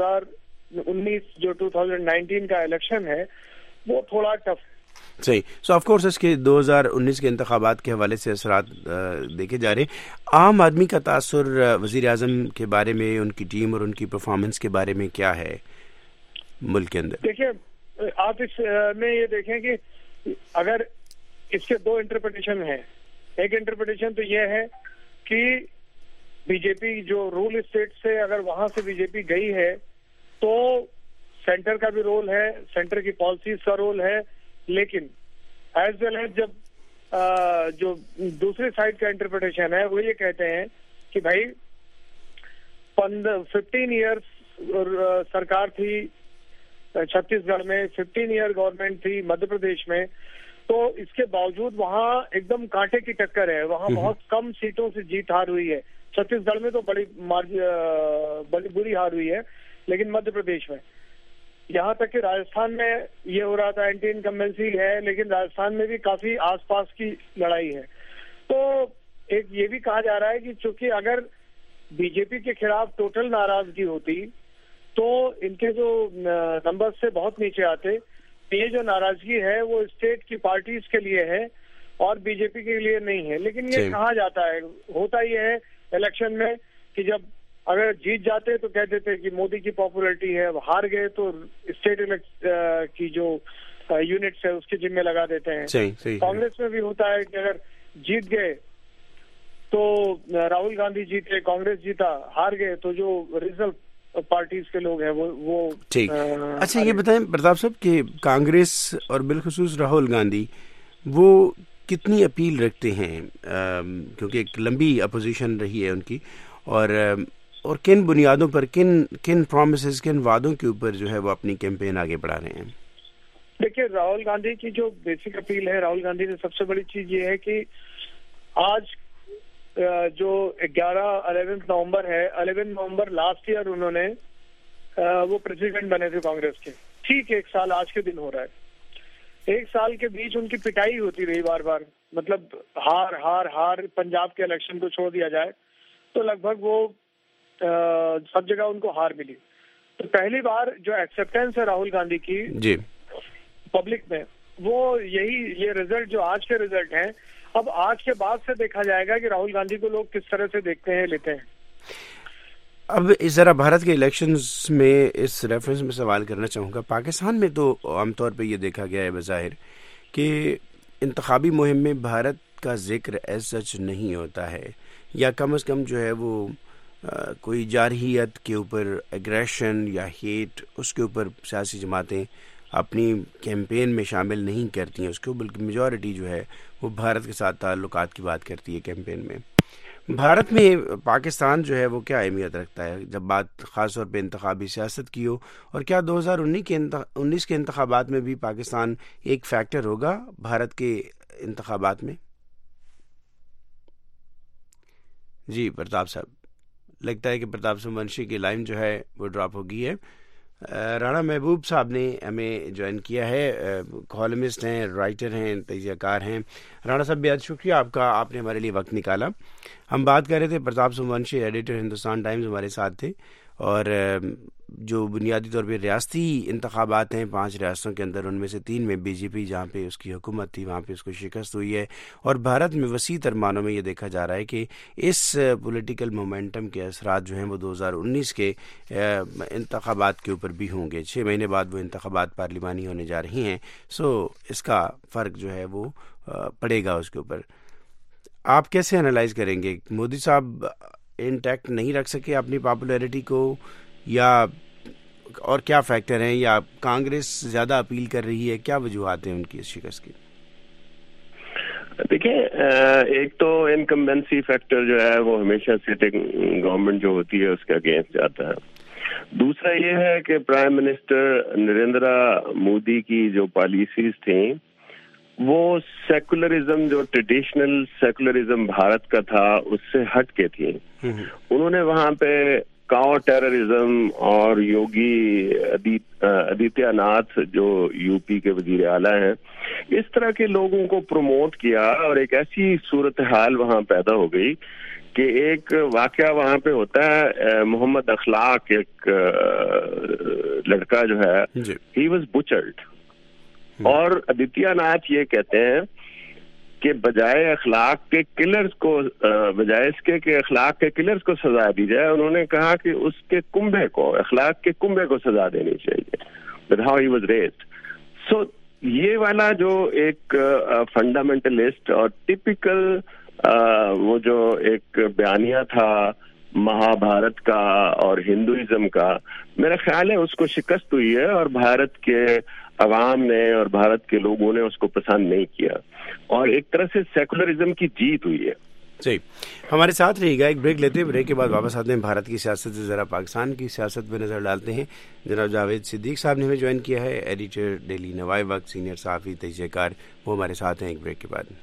2019 جو 2019 کا الیکشن ہے وہ تھوڑا ٹف. صحیح. سو آف کورس اس کے 2019 کے انتخابات کے حوالے سے اثرات دیکھے جا رہے ہیں. عام آدمی کا تاثر وزیر اعظم کے بارے میں, ان کی ٹیم اور ان کی پرفارمنس کے بارے میں کیا ہے ملک کے اندر؟ دیکھیں, آپ اس میں یہ دیکھیں کہ اگر اس کے 2 انٹرپریٹیشن ہیں. ایک انٹرپریٹیشن تو یہ ہے کہ بی جے پی جو رول اسٹیٹ سے اگر وہاں سے بی جے پی گئی ہے تو سینٹر کا بھی رول ہے, سینٹر کی پالیسیز کا رول ہے. لیکن ایز ویل ایز جب جو دوسری سائڈ کا انٹرپریٹیشن ہے وہ یہ کہتے ہیں کہ بھائی 15 ایئرس سرکار تھی چھتیس گڑھ میں, 15 ایئر گورنمنٹ تھی مدھیہ پردیش میں, تو اس کے باوجود وہاں ایک دم کانٹے کی ٹکر ہے. وہاں بہت کم سیٹوں سے جیت ہار ہوئی ہے. چھتیس گڑھ میں تو بڑی بری ہار ہوئی ہے, لیکن مدھیہ پردیش میں, یہاں تک کہ راجستھان میں یہ ہو رہا تھا اینٹی انکمبنسی ہے, لیکن راجستھان میں بھی کافی آس پاس کی لڑائی ہے. تو ایک یہ بھی کہا جا رہا ہے کہ چونکہ اگر بی جے پی کے خلاف ٹوٹل ناراضگی ہوتی تو ان کے جو نمبر سے بہت نیچے آتے. یہ جو ناراضگی ہے وہ اسٹیٹ کی پارٹیز کے لیے ہے اور بی جے پی کے لیے نہیں ہے. لیکن یہ کہا جاتا ہے, ہوتا یہ ہے الیکشن میں کہ جب اگر جیت جاتے تو کہتے تھے کہ مودی کی پاپولرٹی ہے, ہار گئے تو اسٹیٹ کی جو یونٹس ہے اس کے ذمہ لگا دیتے ہیں. کانگریس میں بھی ہوتا ہے کہ اگر جیت گئے تو راہل گاندھی جیتے, کانگریس جیتا, ہار گئے تو جو ریجنل پارٹیز کے لوگ ہیں وہ ٹھیک. اچھا یہ بتائیں پرتاپ صاحب کہ کانگریس اور بالخصوص راہل گاندھی وہ کتنی اپیل رکھتے ہیں, کیونکہ ایک لمبی اپوزیشن رہی ہے ان کی, اور کن بنیادوں پر, کن پرومسز, کن وعدوں کے اوپر جو ہے وہ اپنی کیمپین آگے بڑھا رہے ہیں؟ دیکھیے, راہل گاندھی کی جو بیسک اپیل ہے, راہل گاندھی نے سب سے بڑی چیز یہ ہے کہ آج جو 11 نومبر ہے, 11 نومبر لاسٹ ایئر انہوں نے وہ پریزیڈنٹ بنے تھے کانگریس کے. ٹھیک 1 سال آج کے دن ہو رہا ہے. 1 سال کے بیچ ان کی پٹائی ہوتی رہی بار بار, مطلب ہار ہار ہار. پنجاب کے الیکشن کو چھوڑ دیا جائے تو لگ بھگ وہ سب جگہ ان کو ہار ملی. تو پہلی بار جو ایکسیپٹینس ہے راہل گاندھی کی جی پبلک میں, وہ یہ ریزلٹ جو آج کے ریزلٹ ہیں, اب آج کے بعد سے دیکھا جائے گا کہ راہل گاندھی کو لوگ کس طرح سے دیکھتے ہیں, لیتے ہیں. اب اس ذرا بھارت کے الیکشنز میں اس ریفرنس میں سوال کرنا چاہوں گا. پاکستان میں تو عام طور پہ یہ دیکھا گیا ہے بظاہر کہ انتخابی مہم میں بھارت کا ذکر ایز سچ نہیں ہوتا ہے, یا کم از کم جو ہے وہ کوئی جارحیت کے اوپر ایگریشن یا ہیٹ اس کے اوپر سیاسی جماعتیں اپنی کیمپین میں شامل نہیں کرتی ہیں اس کو, بلکہ میجورٹی جو ہے وہ بھارت کے ساتھ تعلقات کی بات کرتی ہے کیمپین میں. بھارت میں پاکستان جو ہے وہ کیا اہمیت رکھتا ہے جب بات خاص طور پہ انتخابی سیاست کی ہو, اور کیا 2019 کے انتخابات میں بھی پاکستان ایک فیکٹر ہوگا بھارت کے انتخابات میں؟ جی پرتاپ صاحب, لگتا ہے کہ پرتاپ سومونشی کی لائن جو ہے وہ ڈراپ ہو گئی ہے. رانا محبوب صاحب نے ہمیں جوائن کیا ہے, کالمسٹ ہیں, رائٹر ہیں, تجزیہ کار ہیں. رانا صاحب بہت شکریہ آپ کا, آپ نے ہمارے لیے وقت نکالا. ہم بات کر رہے تھے پرتاپ سومونشی, ایڈیٹر ہندوستان ٹائمز, ہمارے ساتھ تھے. اور جو بنیادی طور پہ ریاستی انتخابات ہیں 5 ریاستوں کے اندر, ان میں سے 3 میں بی جے پی جہاں پہ اس کی حکومت تھی وہاں پہ اس کو شکست ہوئی ہے. اور بھارت میں وسیع تر معنوں میں یہ دیکھا جا رہا ہے کہ اس پولیٹیکل مومنٹم کے اثرات جو ہیں وہ 2019 کے انتخابات کے اوپر بھی ہوں گے. 6 مہینے بعد وہ انتخابات پارلیمانی ہونے جا رہی ہیں, سو اس کا فرق جو ہے وہ پڑے گا اس کے اوپر. آپ کیسے انالائز کریں گے, مودی صاحب انٹیکٹ نہیں رکھ سکے اپنی پاپولیرٹی کو, یا اور کیا فیکٹر ہیں, یا کانگریس زیادہ اپیل کر رہی ہے, کیا وجوہات ہیں ان کی اس شکست کی؟ دیکھیں, ایک تو انکمبینسی فیکٹر جو ہے وہ ہمیشہ سٹنگ گورنمنٹ جو ہوتی ہے اس کے اگینسٹ جاتا ہے. دوسرا یہ ہے کہ پرائم منسٹر نریندرا مودی کی جو پالیسیز تھیں وہ سیکولرزم, جو ٹریڈیشنل سیکولرزم بھارت کا تھا, اس سے ہٹ کے تھی. انہوں نے وہاں پہ کاؤ ٹیررزم اور یوگی آدتیہ ناتھ جو یو پی کے وزیر اعلیٰ ہیں, اس طرح کے لوگوں کو پروموٹ کیا, اور ایک ایسی صورتحال وہاں پیدا ہو گئی کہ ایک واقعہ وہاں پہ ہوتا ہے, محمد اخلاق ایک لڑکا جو ہے, ہی واز بچرڈ, اور آدتیہ ناتھ یہ کہتے ہیں کہ بجائے اخلاق کے کلرز کو, بجائے اس کے کہ اخلاق کے کلرز کو سزا دی جائے, انہوں نے کہا کہ اس کے کنبے کو, اخلاق کے کنبے کو سزا دینی چاہیے. That's how he was raised. So یہ والا جو ایک فنڈامنٹلسٹ اور ٹپیکل وہ جو ایک بیانیہ تھا مہابھارت کا اور ہندوازم کا, میرا خیال ہے اس کو شکست ہوئی ہے, اور بھارت کے عوام نے اور بھارت کے لوگوں نے اس کو پسند نہیں کیا, اور ایک طرح سے سیکولرزم کی جیت ہوئی ہے. صحیح, ہمارے ساتھ رہے گا, ایک بریک لیتے ہیں, بریک کے بعد واپس آتے ہیں. بھارت کی سیاست سے ذرا پاکستان کی سیاست پہ نظر ڈالتے ہیں. جناب جاوید صدیق صاحب نے ہمیں جوائن کیا ہے, ایڈیٹر ڈیلی نوائے وقت, سینئر صحافی, تجزیہ کار, وہ ہمارے ساتھ ہیں. ایک بریک کے بعد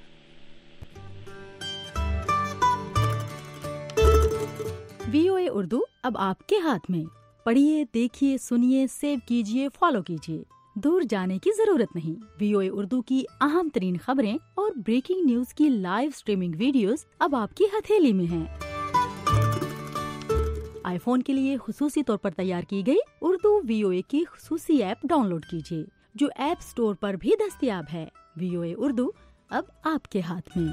VOA اردو اب آپ کے ہاتھ میں. پڑھیے, دیکھیے, سنیے, سیو کیجیے, فالو کیجیے. دور جانے کی ضرورت نہیں. VOA اردو کی اہم ترین خبریں اور بریکنگ نیوز کی لائیو سٹریمنگ ویڈیوز اب آپ کی ہتھیلی میں ہیں. آئی فون کے لیے خصوصی طور پر تیار کی گئی اردو VOA کی خصوصی ایپ ڈاؤن لوڈ کیجیے, جو ایپ سٹور پر بھی دستیاب ہے. VOA اردو اب آپ کے ہاتھ میں.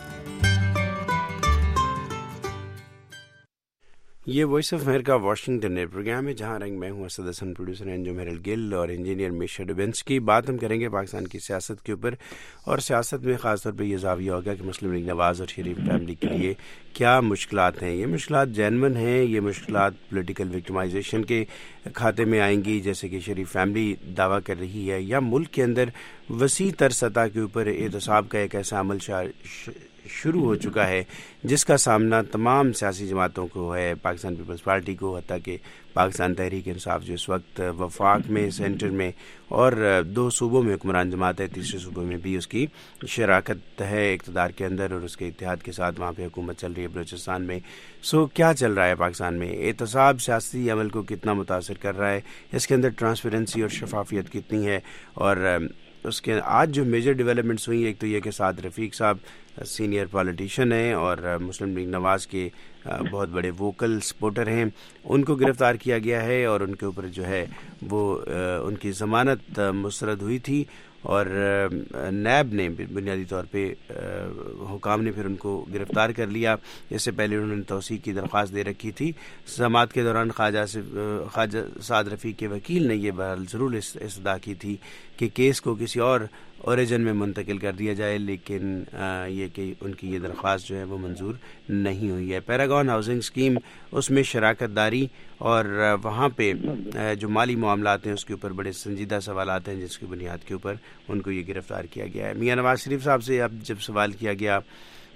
یہ voice of America Washington programme ہے, جہاں رنگ میں ہوں اسد حسن, پروڈیوسر انجم ہیرل گل اور انجینئر میشا ڈوبینس کی. بات ہم کریں گے پاکستان کی سیاست کے اوپر, اور سیاست میں خاص طور پہ یہ زاویہ ہوگا کہ مسلم لیگ نواز اور شریف فیملی کے لیے کیا مشکلات ہیں. یہ مشکلات جینون ہیں, یہ مشکلات پولیٹیکل وکٹمائزیشن کے کھاتے میں آئیں گی جیسے کہ شریف فیملی دعویٰ کر رہی ہے, یا ملک کے اندر وسیع تر سطح کے اوپر احتساب کا ایک ایسا عمل شروع ہو چکا ہے جس کا سامنا تمام سیاسی جماعتوں کو ہے, پاکستان پیپلز پارٹی کو, حتیٰ کہ پاکستان تحریک انصاف جو اس وقت وفاق میں, سینٹر میں اور 2 صوبوں میں حکمران جماعت ہے, تیسرے صوبے میں بھی اس کی شراکت ہے اقتدار کے اندر, اور اس کے اتحاد کے ساتھ وہاں پہ حکومت چل رہی ہے بلوچستان میں. سو کیا چل رہا ہے پاکستان میں؟ احتساب سیاسی عمل کو کتنا متاثر کر رہا ہے, اس کے اندر ٹرانسپیرنسی اور شفافیت کتنی ہے, اور اس کے آج جو میجر ڈیولپمنٹس ہوئی, ایک تو یہ کہ سعد رفیق صاحب سینئر پالیٹیشین ہیں اور مسلم لیگ نواز کے بہت بڑے ووکل سپورٹر ہیں, ان کو گرفتار کیا گیا ہے, اور ان کے اوپر جو ہے وہ ان کی ضمانت مسترد ہوئی تھی, اور نیب نے بنیادی طور پہ حکام نے پھر ان کو گرفتار کر لیا. اس سے پہلے انہوں نے توثیق کی درخواست دے رکھی تھی. سماعت کے دوران خواجہ سعد رفیق کے وکیل نے یہ بہرحال ضرور استدعا کی تھی کہ کیس کو کسی اور اوریجن میں منتقل کر دیا جائے, لیکن یہ کہ ان کی یہ درخواست جو ہے وہ منظور نہیں ہوئی ہے. پیراگون ہاؤسنگ اسکیم, اس میں شراکت داری اور وہاں پہ جو مالی معاملات ہیں اس کے اوپر بڑے سنجیدہ سوالات ہیں, جس کی بنیاد کے اوپر ان کو یہ گرفتار کیا گیا ہے. میاں نواز شریف صاحب سے اب جب سوال کیا گیا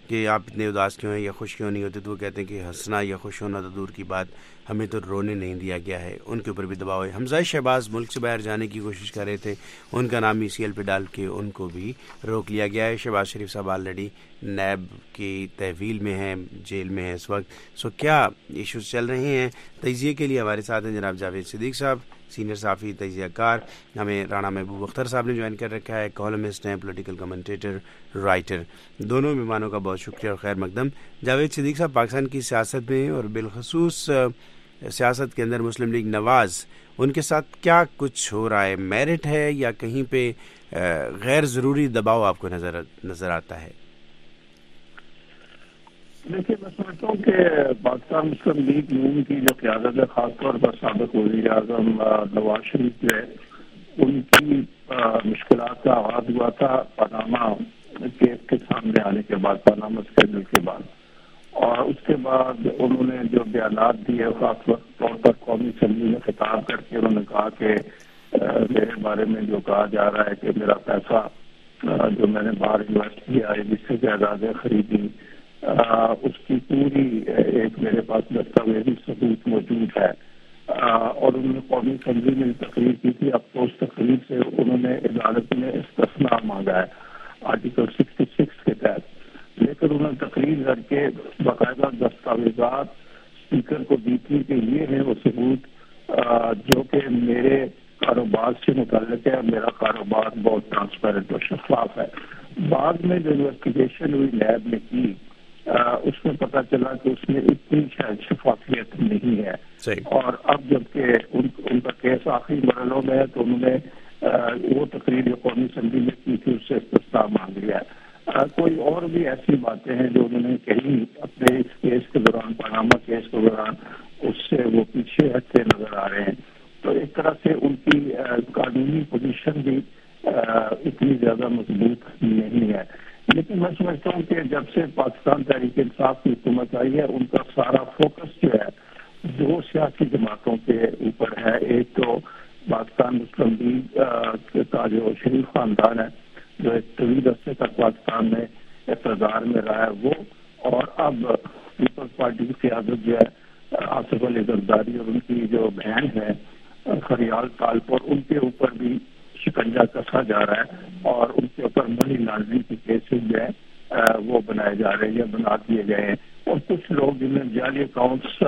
کہ آپ اتنے اداس کیوں ہیں یا خوش کیوں نہیں ہوتے، تو وہ کہتے ہیں کہ ہنسنا یا خوش ہونا تو دور کی بات، ہمیں تو رونے نہیں دیا گیا ہے. ان کے اوپر بھی دباؤ ہے. حمزہ شہباز ملک سے باہر جانے کی کوشش کر رہے تھے، ان کا نام ECL پہ ڈال کے ان کو بھی روک لیا گیا ہے. شہباز شریف صاحب آلریڈی نیب کی تحویل میں ہیں، جیل میں ہیں اس وقت. کیا ایشوز چل رہے ہیں؟ تجزیے کے لیے ہمارے ساتھ ہیں جناب جاوید صدیق صاحب، سینئر صحافی، تجزیہ کار. ہمیں رانا محبوب اختر صاحب نے جوائن کر رکھا ہے، کالمسٹ ہیں، پولیٹیکل کمنٹیٹر، رائٹر. دونوں مہمانوں کا بہت شکریہ اور خیر مقدم. جاوید صدیق صاحب، پاکستان کی سیاست میں اور بالخصوص سیاست کے اندر مسلم لیگ نواز، ان کے ساتھ کیا کچھ ہو رہا ہے؟ میرٹ ہے یا کہیں پہ غیر ضروری دباؤ آپ کو نظر آتا ہے؟ دیکھیے، میں سمجھتا ہوں کہ پاکستان مسلم لیگ نون کی جو قیادت ہے، خاص طور پر سابق وزیر اعظم نواز شریف جو ہے، ان کی مشکلات کا آغاز ہوا تھا پاناما کیس کے سامنے آنے کے بعد، پاناما اسکینڈل کے بعد. اور اس کے بعد انہوں نے جو بیانات دیے، خاص طور پر قومی اسمبلی میں خطاب کر کے انہوں نے کہا کہ میرے بارے میں جو کہا جا رہا ہے کہ میرا پیسہ جو میں نے باہر انویسٹ کیا ہے، جس سے جائیدادیں خریدی، اس کی پوری ایک میرے پاس دستاویزی ثبوت موجود ہے. اور انہوں نے قومی اسمبلی میں تقریر کی تھی. اب تو اس تقریر سے انہوں نے عدالت میں استثناء مانگا ہے آرٹیکل 66 کے تحت، لیکن انہوں نے تقریر کر کے باقاعدہ دستاویزات اسپیکر کو دی تھی کہ یہ ہے وہ ثبوت جو کہ میرے کاروبار سے متعلق ہے. میرا کاروبار بہت ٹرانسپیرنٹ اور شفاف ہے. بعد میں جو انویسٹیگیشن ہوئی نیب نے کی، اس میں پتہ چلا کہ اس میں اتنی شاید شفافیت نہیں ہے. اور اب جبکہ ان کا کیس آخری مرحلوں میں ہے، تو انہوں نے وہ تقریر جو قومی اسمبلی میں کی تھی اس سے استثناء مانگ لیا ہے. کوئی اور بھی ایسی باتیں ہیں جو انہوں نے کہی اپنے اس کیس کے دوران، پاناما کیس کے دوران، اس سے وہ پیچھے ہٹتے نظر آ رہے ہیں. تو ایک طرح سے ان کی قانونی پوزیشن بھی اتنی زیادہ مضبوط نہیں ہے. لیکن میں سمجھتا ہوں کہ جب سے پاکستان تحریک انصاف کی حکومت آئی ہے، ان کا سارا فوکس جو ہے دو سیاسی جماعتوں کے اوپر ہے. ایک تو پاکستان مسلم لیگ کا جو شریف خاندان ہے، جو ایک طویل عرصے تک پاکستان میں اقتدار میں رہا ہے، وہ، اور اب پیپلز پارٹی کی قیادت جو ہے آصف علی زرداری اور ان کی جو بہن ہے خریال طالپور، ان کے اوپر بھی شکنجہ کسا جا رہا ہے اور ان کے اوپر منی لانڈرنگ کے کیسز جو ہے وہ بنائے جا رہے ہیں یا بنا دیے گئے ہیں. اور کچھ لوگ جنہوں نے جعلی اکاؤنٹس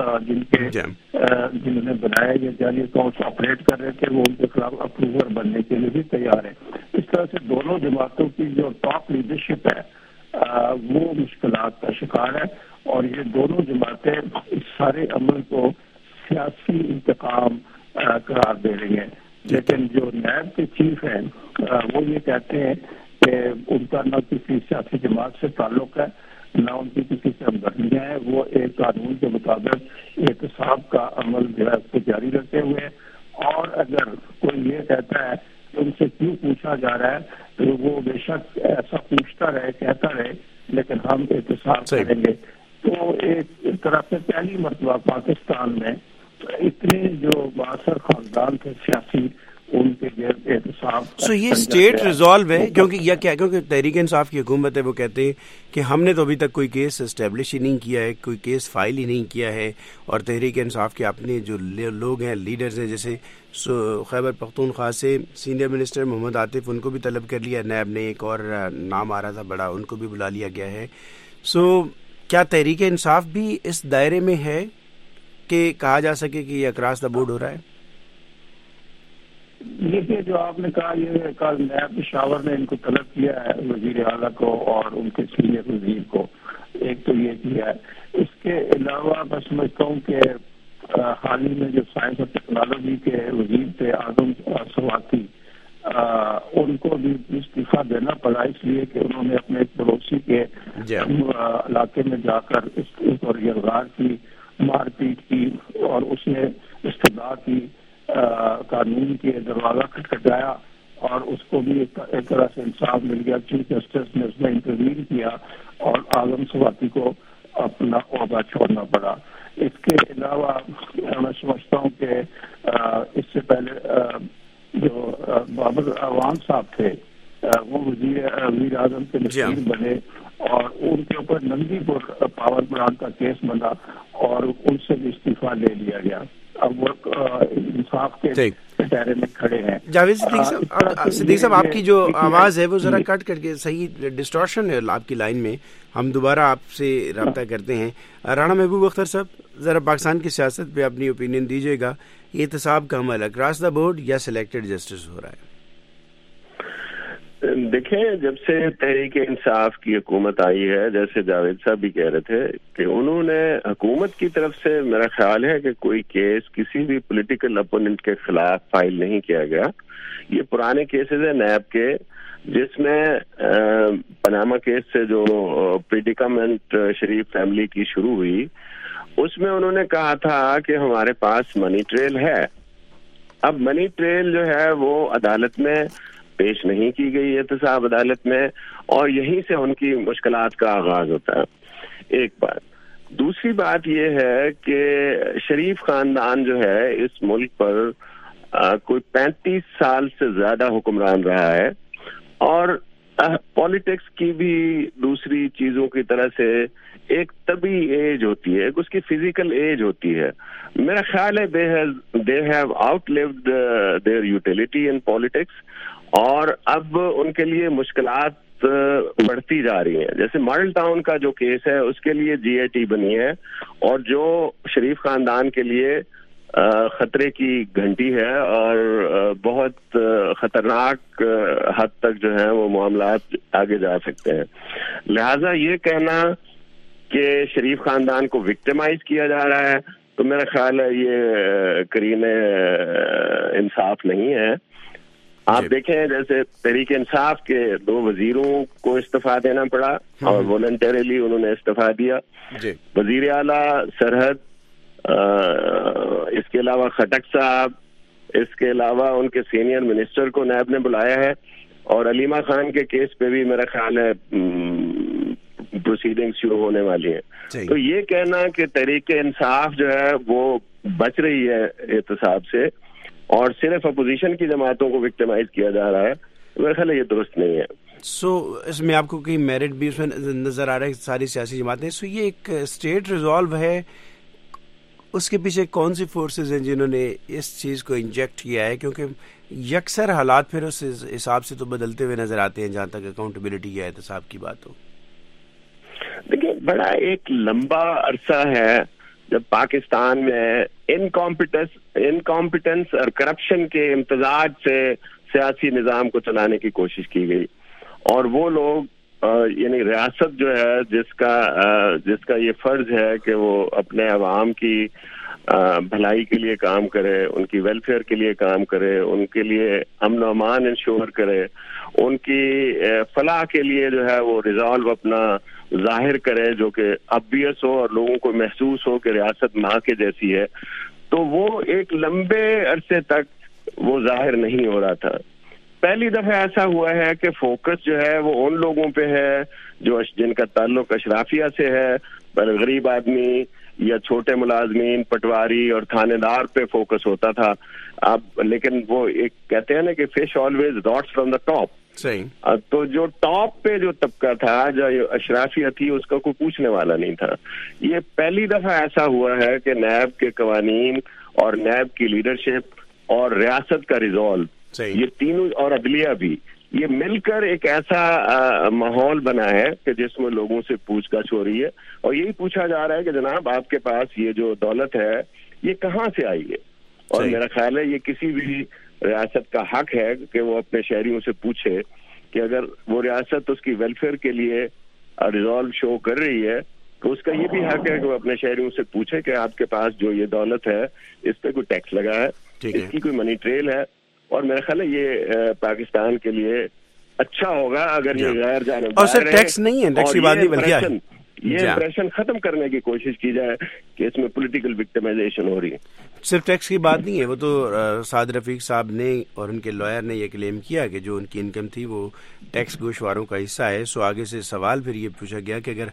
جنہوں نے بنائے یا جعلی اکاؤنٹس آپریٹ کر رہے تھے، وہ ان کے خلاف اپروور بننے کے لیے بھی تیار ہیں. اس طرح سے دونوں جماعتوں کی جو ٹاپ لیڈرشپ ہے وہ مشکلات کا شکار ہے، اور یہ دونوں جماعتیں اس سارے عمل کو سیاسی انتقام قرار دے رہی ہیں. لیکن جو نیب کے چیف ہیں وہ یہ کہتے ہیں کہ ان کا نہ کسی سیاسی جماعت سے تعلق ہے، نہ ان کی کسی سے ہمدردیاں ہیں. وہ ایک قانون کے مطابق احتساب کا عمل جو ہے اس کو جاری رکھتے ہوئے، اور اگر کوئی یہ کہتا ہے کہ ان سے کیوں پوچھا جا رہا ہے، تو وہ بے شک ایسا پوچھتا رہے، کہتا رہے، لیکن ہم احتساب کریں گے. تو ایک طرح سے پہلی مرتبہ پاکستان میں اتنے جو بااثر خاندان کے سیاسی ان کے گرد احتساب یہ اسٹیٹ ریزالو ہے، کیونکہ تحریک انصاف کی حکومت ہے. وہ کہتے ہیں کہ ہم نے تو ابھی تک کوئی کیس اسٹیبلش ہی نہیں کیا ہے، کوئی کیس فائل ہی نہیں کیا ہے. اور تحریک انصاف کے اپنے جو لوگ ہیں، لیڈرز ہیں، جیسے خیبر پختونخوا سے سینئر منسٹر محمد عاطف، ان کو بھی طلب کر لیا نیب نے. ایک اور نام آ رہا تھا بڑا، ان کو بھی بلا لیا گیا ہے. کیا تحریک انصاف بھی اس دائرے میں ہے کہ کہا جا سکے کہ یہ اکراس دا بورڈ ہو رہا ہے؟ دیکھیے، جو آپ نے کہا، یہ کل نیب پشاور نے ان کو طلب کیا ہے، وزیر اعلیٰ کو اور ان کے سینئر وزیر کو. ایک تو یہ کیا ہے. اس کے علاوہ میں سمجھتا ہوں کہ حال ہی میں جو سائنس اور ٹیکنالوجی کے وزیر تھے آدم سواتی، ان کو بھی استعفیٰ دینا پڑا، اس لیے کہ انہوں نے اپنے ایک پڑوسی کے علاقے میں جا کر اس پر یلغار کی، مار پیٹ کی، اور اس نے استدعا کی، قانون کے دروازہ کھٹکھٹایا، اور اس کو بھی ایک طرح سے انصاف مل گیا. چیف جسٹس نے اس میں انٹروین کیا اور اعظم سواتی کو اپنا عہدہ چھوڑنا پڑا. اس کے علاوہ میں سمجھتا ہوں کہ اس سے پہلے جو بابر اعوان صاحب تھے، وہ وزیر اعظم کے مشیر بنے اور ان کے اوپر ننگی پاور پلانٹ کا کیس بنا اور ان سے بھی استعفیٰ لے لیا گیا. اب وہ انصاف کے دائرے میں کھڑے ہیں. جاوید صدیق صاحب آپ کی جو آواز ہے وہ ذرا کٹ کر کے صحیح ڈسٹورشن ہے آپ کی لائن میں. ہم دوبارہ آپ سے رابطہ کرتے ہیں. رانا محبوب اختر صاحب ذرا پاکستان کی سیاست پہ اپنی اوپینین دیجیے گا. یہ احتساب کا عمل اکراس دا بورڈ یا سلیکٹڈ جسٹس ہو رہا ہے؟ دیکھیں, جب سے تحریک انصاف کی حکومت آئی ہے, جیسے جاوید صاحب بھی کہہ رہے تھے کہ انہوں نے حکومت کی طرف سے, میرا خیال ہے کہ کوئی کیس کسی بھی پولیٹیکل اپوننٹ کے خلاف فائل نہیں کیا گیا. یہ پرانے کیسز ہیں نیب کے, جس میں پاناما کیس سے جو پریڈیکامنٹ شریف فیملی کی شروع ہوئی, اس میں انہوں نے کہا تھا کہ ہمارے پاس منی ٹریل ہے. اب منی ٹریل جو ہے وہ عدالت میں پیش نہیں کی گئی احتساب عدالت میں, اور یہیں سے ان کی مشکلات کا آغاز ہوتا ہے. ایک بات. دوسری بات یہ ہے کہ شریف خاندان جو ہے اس ملک پر کوئی 35 سال سے زیادہ حکمران رہا ہے, اور پالیٹکس کی بھی دوسری چیزوں کی طرح سے ایک طبی ایج ہوتی ہے, اس کی فزیکل ایج ہوتی ہے. میرا خیال ہے they have outlived their utility in politics, اور اب ان کے لیے مشکلات بڑھتی جا رہی ہیں. جیسے ماڈل ٹاؤن کا جو کیس ہے اس کے لیے جی اے ٹی بنی ہے, اور جو شریف خاندان کے لیے خطرے کی گھنٹی ہے اور بہت خطرناک حد تک جو ہے وہ معاملات آگے جا سکتے ہیں. لہذا یہ کہنا کہ شریف خاندان کو وکٹمائز کیا جا رہا ہے, تو میرا خیال ہے یہ کریم انصاف نہیں ہے. آپ دیکھیں جیسے تحریک انصاف کے 2 وزیروں کو استعفیٰ دینا پڑا اور والنٹریلی انہوں نے استعفیٰ دیا. وزیر اعلیٰ سرحد, اس کے علاوہ خٹک صاحب, اس کے علاوہ ان کے سینئر منسٹر کو نیب نے بلایا ہے, اور علیمہ خان کے کیس پہ بھی میرا خیال ہے پروسیڈنگ شروع ہونے والی ہیں. تو یہ کہنا کہ تحریک انصاف جو ہے وہ بچ رہی ہے احتساب سے اور صرف اپوزیشن کی جماعتوں کو وکٹمائز کیا جا رہا ہے, میرا خیال ہے یہ درست نہیں ہے. اس میں آپ کو کوئی میرٹ بھی اس میں نظر آ رہا ہے ساری سیاسی جماعتیں. یہ ایک اسٹیٹ ریزالو ہے, اس کے پیچھے کون سی فورسز ہیں جنہوں نے اس چیز کو انجیکٹ کیا ہے؟ کیونکہ یکسر حالات پھر اس حساب سے تو بدلتے ہوئے نظر آتے ہیں جہاں تک اکاؤنٹیبلٹی یا احتساب کی بات ہو. دیکھیں, بڑا ایک لمبا عرصہ ہے جب پاکستان میں انکمپیٹنس اور کرپشن کے امتزاج سے سیاسی نظام کو چلانے کی کوشش کی گئی, اور وہ لوگ یعنی ریاست جو ہے جس کا یہ فرض ہے کہ وہ اپنے عوام کی بھلائی کے لیے کام کرے, ان کی ویلفیئر کے لیے کام کرے, ان کے لیے امن و امان انشور کرے, ان کی فلاح کے لیے جو ہے وہ ریزالو اپنا ظاہر کرے, جو کہ obvious ہو اور لوگوں کو محسوس ہو کہ ریاست ماں کے جیسی ہے. تو وہ ایک لمبے عرصے تک وہ ظاہر نہیں ہو رہا تھا. پہلی دفعہ ایسا ہوا ہے کہ فوکس جو ہے وہ ان لوگوں پہ ہے جن کا تعلق اشرافیہ سے ہے, غریب آدمی یا چھوٹے ملازمین, پٹواری اور تھانے دار پہ فوکس ہوتا تھا. اب لیکن وہ ایک کہتے ہیں نا کہ fish always rots from the top. صحیح. تو جو ٹاپ پہ جو طبقہ تھا, جو اشرافیہ تھی, اس کا کوئی پوچھنے والا نہیں تھا. یہ پہلی دفعہ ایسا ہوا ہے کہ نیب کے قوانین اور نیب کی لیڈرشپ اور ریاست کا ریزالو, یہ تینوں, اور عدلیہ بھی, یہ مل کر ایک ایسا ماحول بنا ہے کہ جس میں لوگوں سے پوچھ گچھ ہو رہی ہے, اور یہی پوچھا جا رہا ہے کہ جناب آپ کے پاس یہ جو دولت ہے یہ کہاں سے آئی ہے. اور میرا خیال ہے یہ کسی بھی ریاست کا حق ہے کہ وہ اپنے شہریوں سے پوچھے کہ اگر وہ ریاست اس کی ویلفیئر کے لیے ریزالو شو کر رہی ہے تو اس کا یہ بھی حق ہے کہ وہ اپنے شہریوں سے پوچھے کہ آپ کے پاس جو یہ دولت ہے اس پہ کوئی ٹیکس لگا ہے, اس کی کوئی منی ٹریل ہے. اور میرا خیال ہے یہ پاکستان کے لیے اچھا ہوگا اگر یہ غیر جانبدار ٹیکس نہیں ہے, ٹیکس کی بات نہیں, بلکہ یہ امپریشن ختم کرنے کی کوشش کی جائے کہ اس میں پولیٹیکل وکٹمائزیشن ہو رہی ہے. صرف ٹیکس کی بات نہیں ہے, وہ تو سعد رفیق صاحب نے اور ان کے لائر نے یہ کلیم کیا کہ جو ان کی انکم تھی وہ ٹیکس گوشواروں کا حصہ ہے. سو آگے سے سوال پھر یہ پوچھا گیا کہ اگر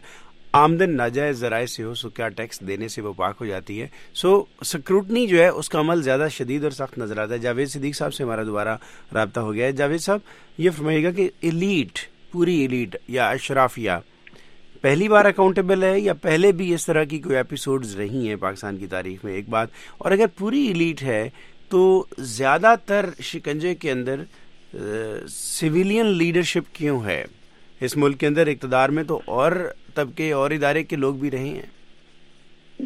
آمدن ناجائز ذرائع سے ہو سو کیا ٹیکس دینے سے وہ پاک ہو جاتی ہے. سو سکروٹنی جو ہے اس کا عمل زیادہ شدید اور سخت نظر آتا ہے. جاوید صدیق صاحب سے ہمارا دوبارہ رابطہ ہو گیا ہے. جاوید صاحب یہ فرمائیے گا کہ ایلیٹ, پوری ایلیٹ یا اشرافیہ پہلی بار اکاؤنٹیبل ہے یا پہلے بھی اس طرح کی کوئی ایپیسوڈز رہی ہیں پاکستان کی تاریخ میں؟ ایک بات. اور اگر پوری ایلیٹ ہے تو زیادہ تر شکنجے کے اندر سویلین لیڈرشپ کیوں ہے اس ملک کے اندر؟ اقتدار میں تو اور طبقے اور ادارے کے لوگ بھی رہے ہیں.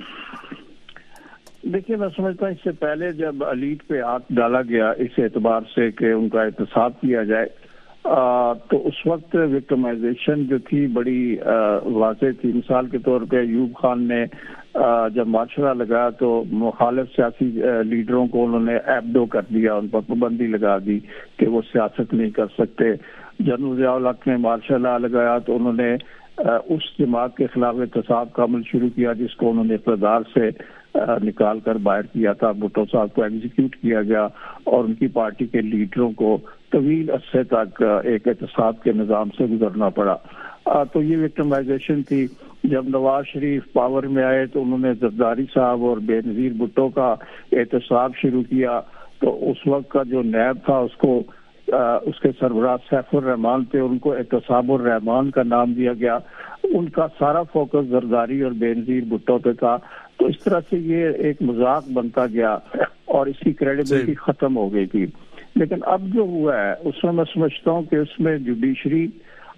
دیکھیے میں سمجھتا ہوں اس سے پہلے جب ایلیٹ پہ ہاتھ ڈالا گیا اس اعتبار سے کہ ان کا احتساب کیا جائے تو اس وقت وکٹمائزیشن جو تھی بڑی واضح تھی. مثال کے طور پہ ایوب خان نے جب معاشرہ لگا تو مخالف سیاسی لیڈروں کو انہوں نے ایبڈو کر دیا, ان پر پابندی لگا دی کہ وہ سیاست نہیں کر سکتے. جنرل ضیاء الحق نے مارشل لا لگایا تو انہوں نے اس جماعت کے خلاف احتساب کا عمل شروع کیا جس کو انہوں نے اقتدار سے نکال کر باہر کیا تھا. بھٹو صاحب کو ایگزیکیوٹ کیا گیا اور ان کی پارٹی کے لیڈروں کو طویل عرصے تک ایک احتساب کے نظام سے گزرنا پڑا. تو یہ وکٹمائزیشن تھی. جب نواز شریف پاور میں آئے تو انہوں نے زرداری صاحب اور بے نظیر بھٹو کا احتساب شروع کیا. تو اس وقت کا جو نیب تھا اس کے سربراہ سیف الرحمان تھے, ان کو احتساب الرحمان کا نام دیا گیا. ان کا سارا فوکس زرداری اور بے نظیر بھٹو پہ تھا. تو اس طرح سے یہ ایک مذاق بنتا گیا اور اس کی کریڈیبلٹی ختم ہو گئی تھی. لیکن اب جو ہوا ہے اس میں سمجھتا ہوں کہ اس میں جوڈیشری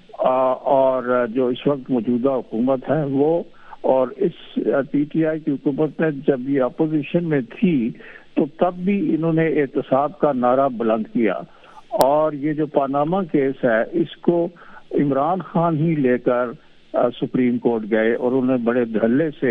اور جو اس وقت موجودہ حکومت ہے وہ, اور اس پی ٹی آئی کی حکومت نے جب یہ اپوزیشن میں تھی تو تب بھی انہوں نے احتساب کا نعرہ بلند کیا. اور یہ جو پاناما کیس ہے اس کو عمران خان ہی لے کر سپریم کورٹ گئے اور انہوں نے بڑے دھڑلے سے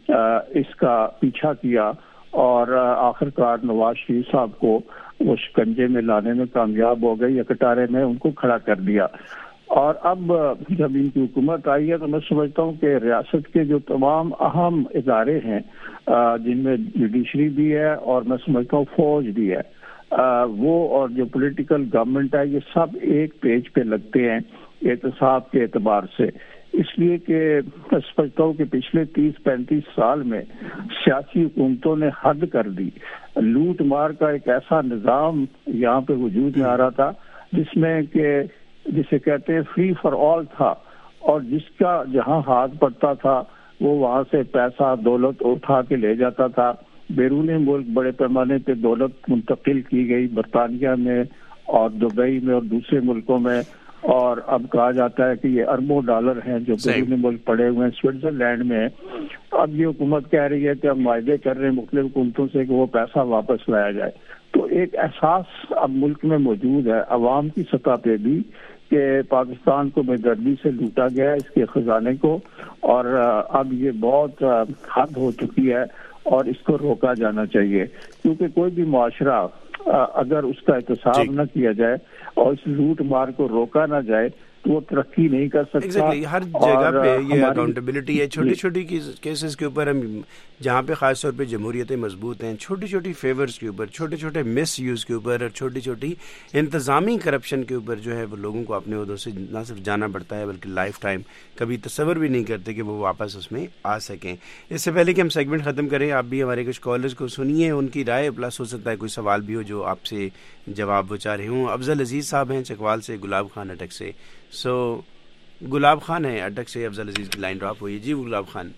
اس کا پیچھا کیا اور آخرکار نواز شریف صاحب کو وہ شکنجے میں لانے میں کامیاب ہو گئی, کٹارے میں ان کو کھڑا کر دیا. اور اب جب ان کی حکومت آئی ہے تو میں سمجھتا ہوں کہ ریاست کے جو تمام اہم ادارے ہیں جن میں جوڈیشری بھی ہے اور میں سمجھتا ہوں فوج بھی ہے, وہ اور جو پولیٹیکل گورنمنٹ ہے یہ سب ایک پیج پہ لگتے ہیں احتساب کے اعتبار سے. اس لیے کہ میں سمجھتا ہوں کہ پچھلے 30-35 سال میں سیاسی حکومتوں نے حد کر دی. لوٹ مار کا ایک ایسا نظام یہاں پہ وجود میں آ رہا تھا جس میں کہ جسے کہتے ہیں فری فار آل تھا, اور جس کا جہاں ہاتھ پڑتا تھا وہ وہاں سے پیسہ دولت اٹھا کے لے جاتا تھا. بیرون ملک بڑے پیمانے پہ دولت منتقل کی گئی, برطانیہ میں اور دبئی میں اور دوسرے ملکوں میں, اور اب کہا جاتا ہے کہ یہ اربوں ڈالر ہیں جو بیرون ملک پڑے ہوئے ہیں سوئٹزرلینڈ میں. اب یہ حکومت کہہ رہی ہے کہ ہم معاہدے کر رہے ہیں مختلف حکومتوں سے کہ وہ پیسہ واپس لایا جائے. تو ایک احساس اب ملک میں موجود ہے عوام کی سطح پہ بھی کہ پاکستان کو بے دردی سے لوٹا گیا ہے اس کے خزانے کو, اور اب یہ بہت حد ہو چکی ہے اور اس کو روکا جانا چاہیے. کیونکہ کوئی بھی معاشرہ اگر اس کا احتساب نہ کیا جائے اور اس لوٹ مار کو روکا نہ جائے تو وہ ترقی نہیں کر سکتا. ہر جگہ پہ یہ اکاؤنٹیبلٹی ہے. چھوٹی چھوٹی کیسز کے اوپر ہم جہاں پہ خاص طور پہ جمہوریتیں مضبوط ہیں, چھوٹی چھوٹی فیورز کے اوپر, چھوٹے چھوٹے مس یوز کے اوپر اور چھوٹی چھوٹی انتظامی کرپشن کے اوپر جو ہے وہ لوگوں کو اپنے عہدوں سے نہ صرف جانا پڑتا ہے بلکہ لائف ٹائم کبھی تصور بھی نہیں کرتے کہ وہ واپس اس میں آ سکیں. اس سے پہلے کہ ہم سیگمنٹ ختم کریں آپ بھی ہمارے کچھ کالرز کو سنیے, ان کی رائے, پلس ہو سکتا ہے کوئی سوال بھی ہو جو آپ سے جواب وہ چاہ رہے ہوں. افضل عزیز صاحب ہیں چکوال سے, گلاب خان اٹک سے. سو گلاب خان ہے اٹک سے, افضل عزیز کی لائن ڈراپ ہوئی. جی گلاب خان.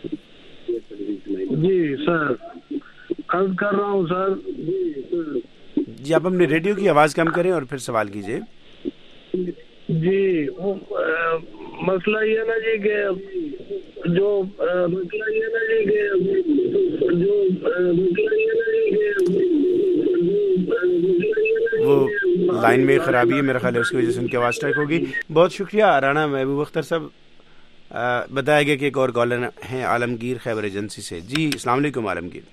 جی سر عرض کر رہا ہوں سر. جی آپ اپنے ریڈیو کی آواز کم کریں اور پھر سوال کیجیے. جی مسئلہ یہ نا جی کہ جو وہ لائن میں خرابی ہے میرا خیال ہے, اس کی وجہ سے ان کی آواز ٹریک ہوگی. بہت شکریہ رانا محبوب اختر صاحب. بتایا گیا کہ ایک اور کالر ہیں عالمگیر خیبر ایجنسی سے. جی السلام علیکم عالمگیر.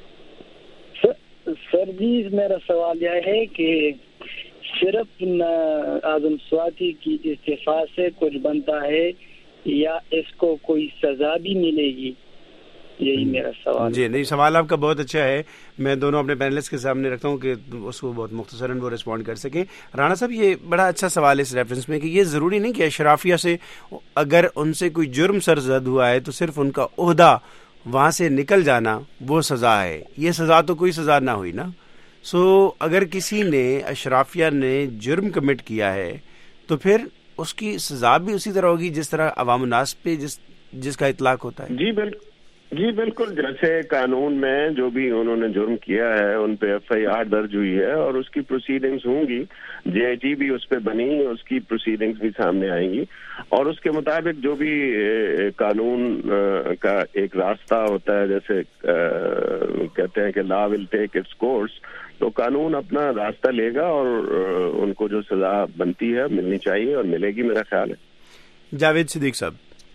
سر جی میرا سوال یہ ہے کہ صرف اعظم سواتی کی استعفی سے کچھ بنتا ہے یا اس کو کوئی سزا بھی ملے گی؟ یہی میرا سوال. جی نہیں، سوال آپ کا بہت اچھا ہے. میں دونوں اپنے پینلسٹ کے سامنے رکھتا ہوں کہ اس کو بہت مختصراً وہ رسپونڈ کر سکیں. رانا صاحب، یہ بڑا اچھا سوال ہے اس ریفرنس میں کہ یہ ضروری نہیں کہ اشرافیہ سے اگر ان سے کوئی جرم سرزد ہوا ہے تو صرف ان کا عہدہ وہاں سے نکل جانا وہ سزا ہے. یہ سزا تو کوئی سزا نہ ہوئی نا. اگر کسی نے اشرافیہ نے جرم کمٹ کیا ہے تو پھر اس کی سزا بھی اسی طرح ہوگی جس طرح عوام الناس پہ جس کا اطلاق ہوتا ہے. جی بالکل. جیسے قانون میں جو بھی انہوں نے جرم کیا ہے ان پہ FIR درج ہوئی ہے اور اس کی پروسیڈنگز ہوں گی. JIG بھی اس پہ بنی، اس کی پروسیڈنگز بھی سامنے آئیں گی اور اس کے مطابق جو بھی قانون کا ایک راستہ ہوتا ہے، جیسے کہتے ہیں کہ لا ول ٹیک اٹس کورس، تو قانون اپنا راستہ لے گا اور ان کو جو سزا بنتی ہے ملنی چاہیے اور ملے گی، میرا خیال ہے. جاوید صدیق صاحب.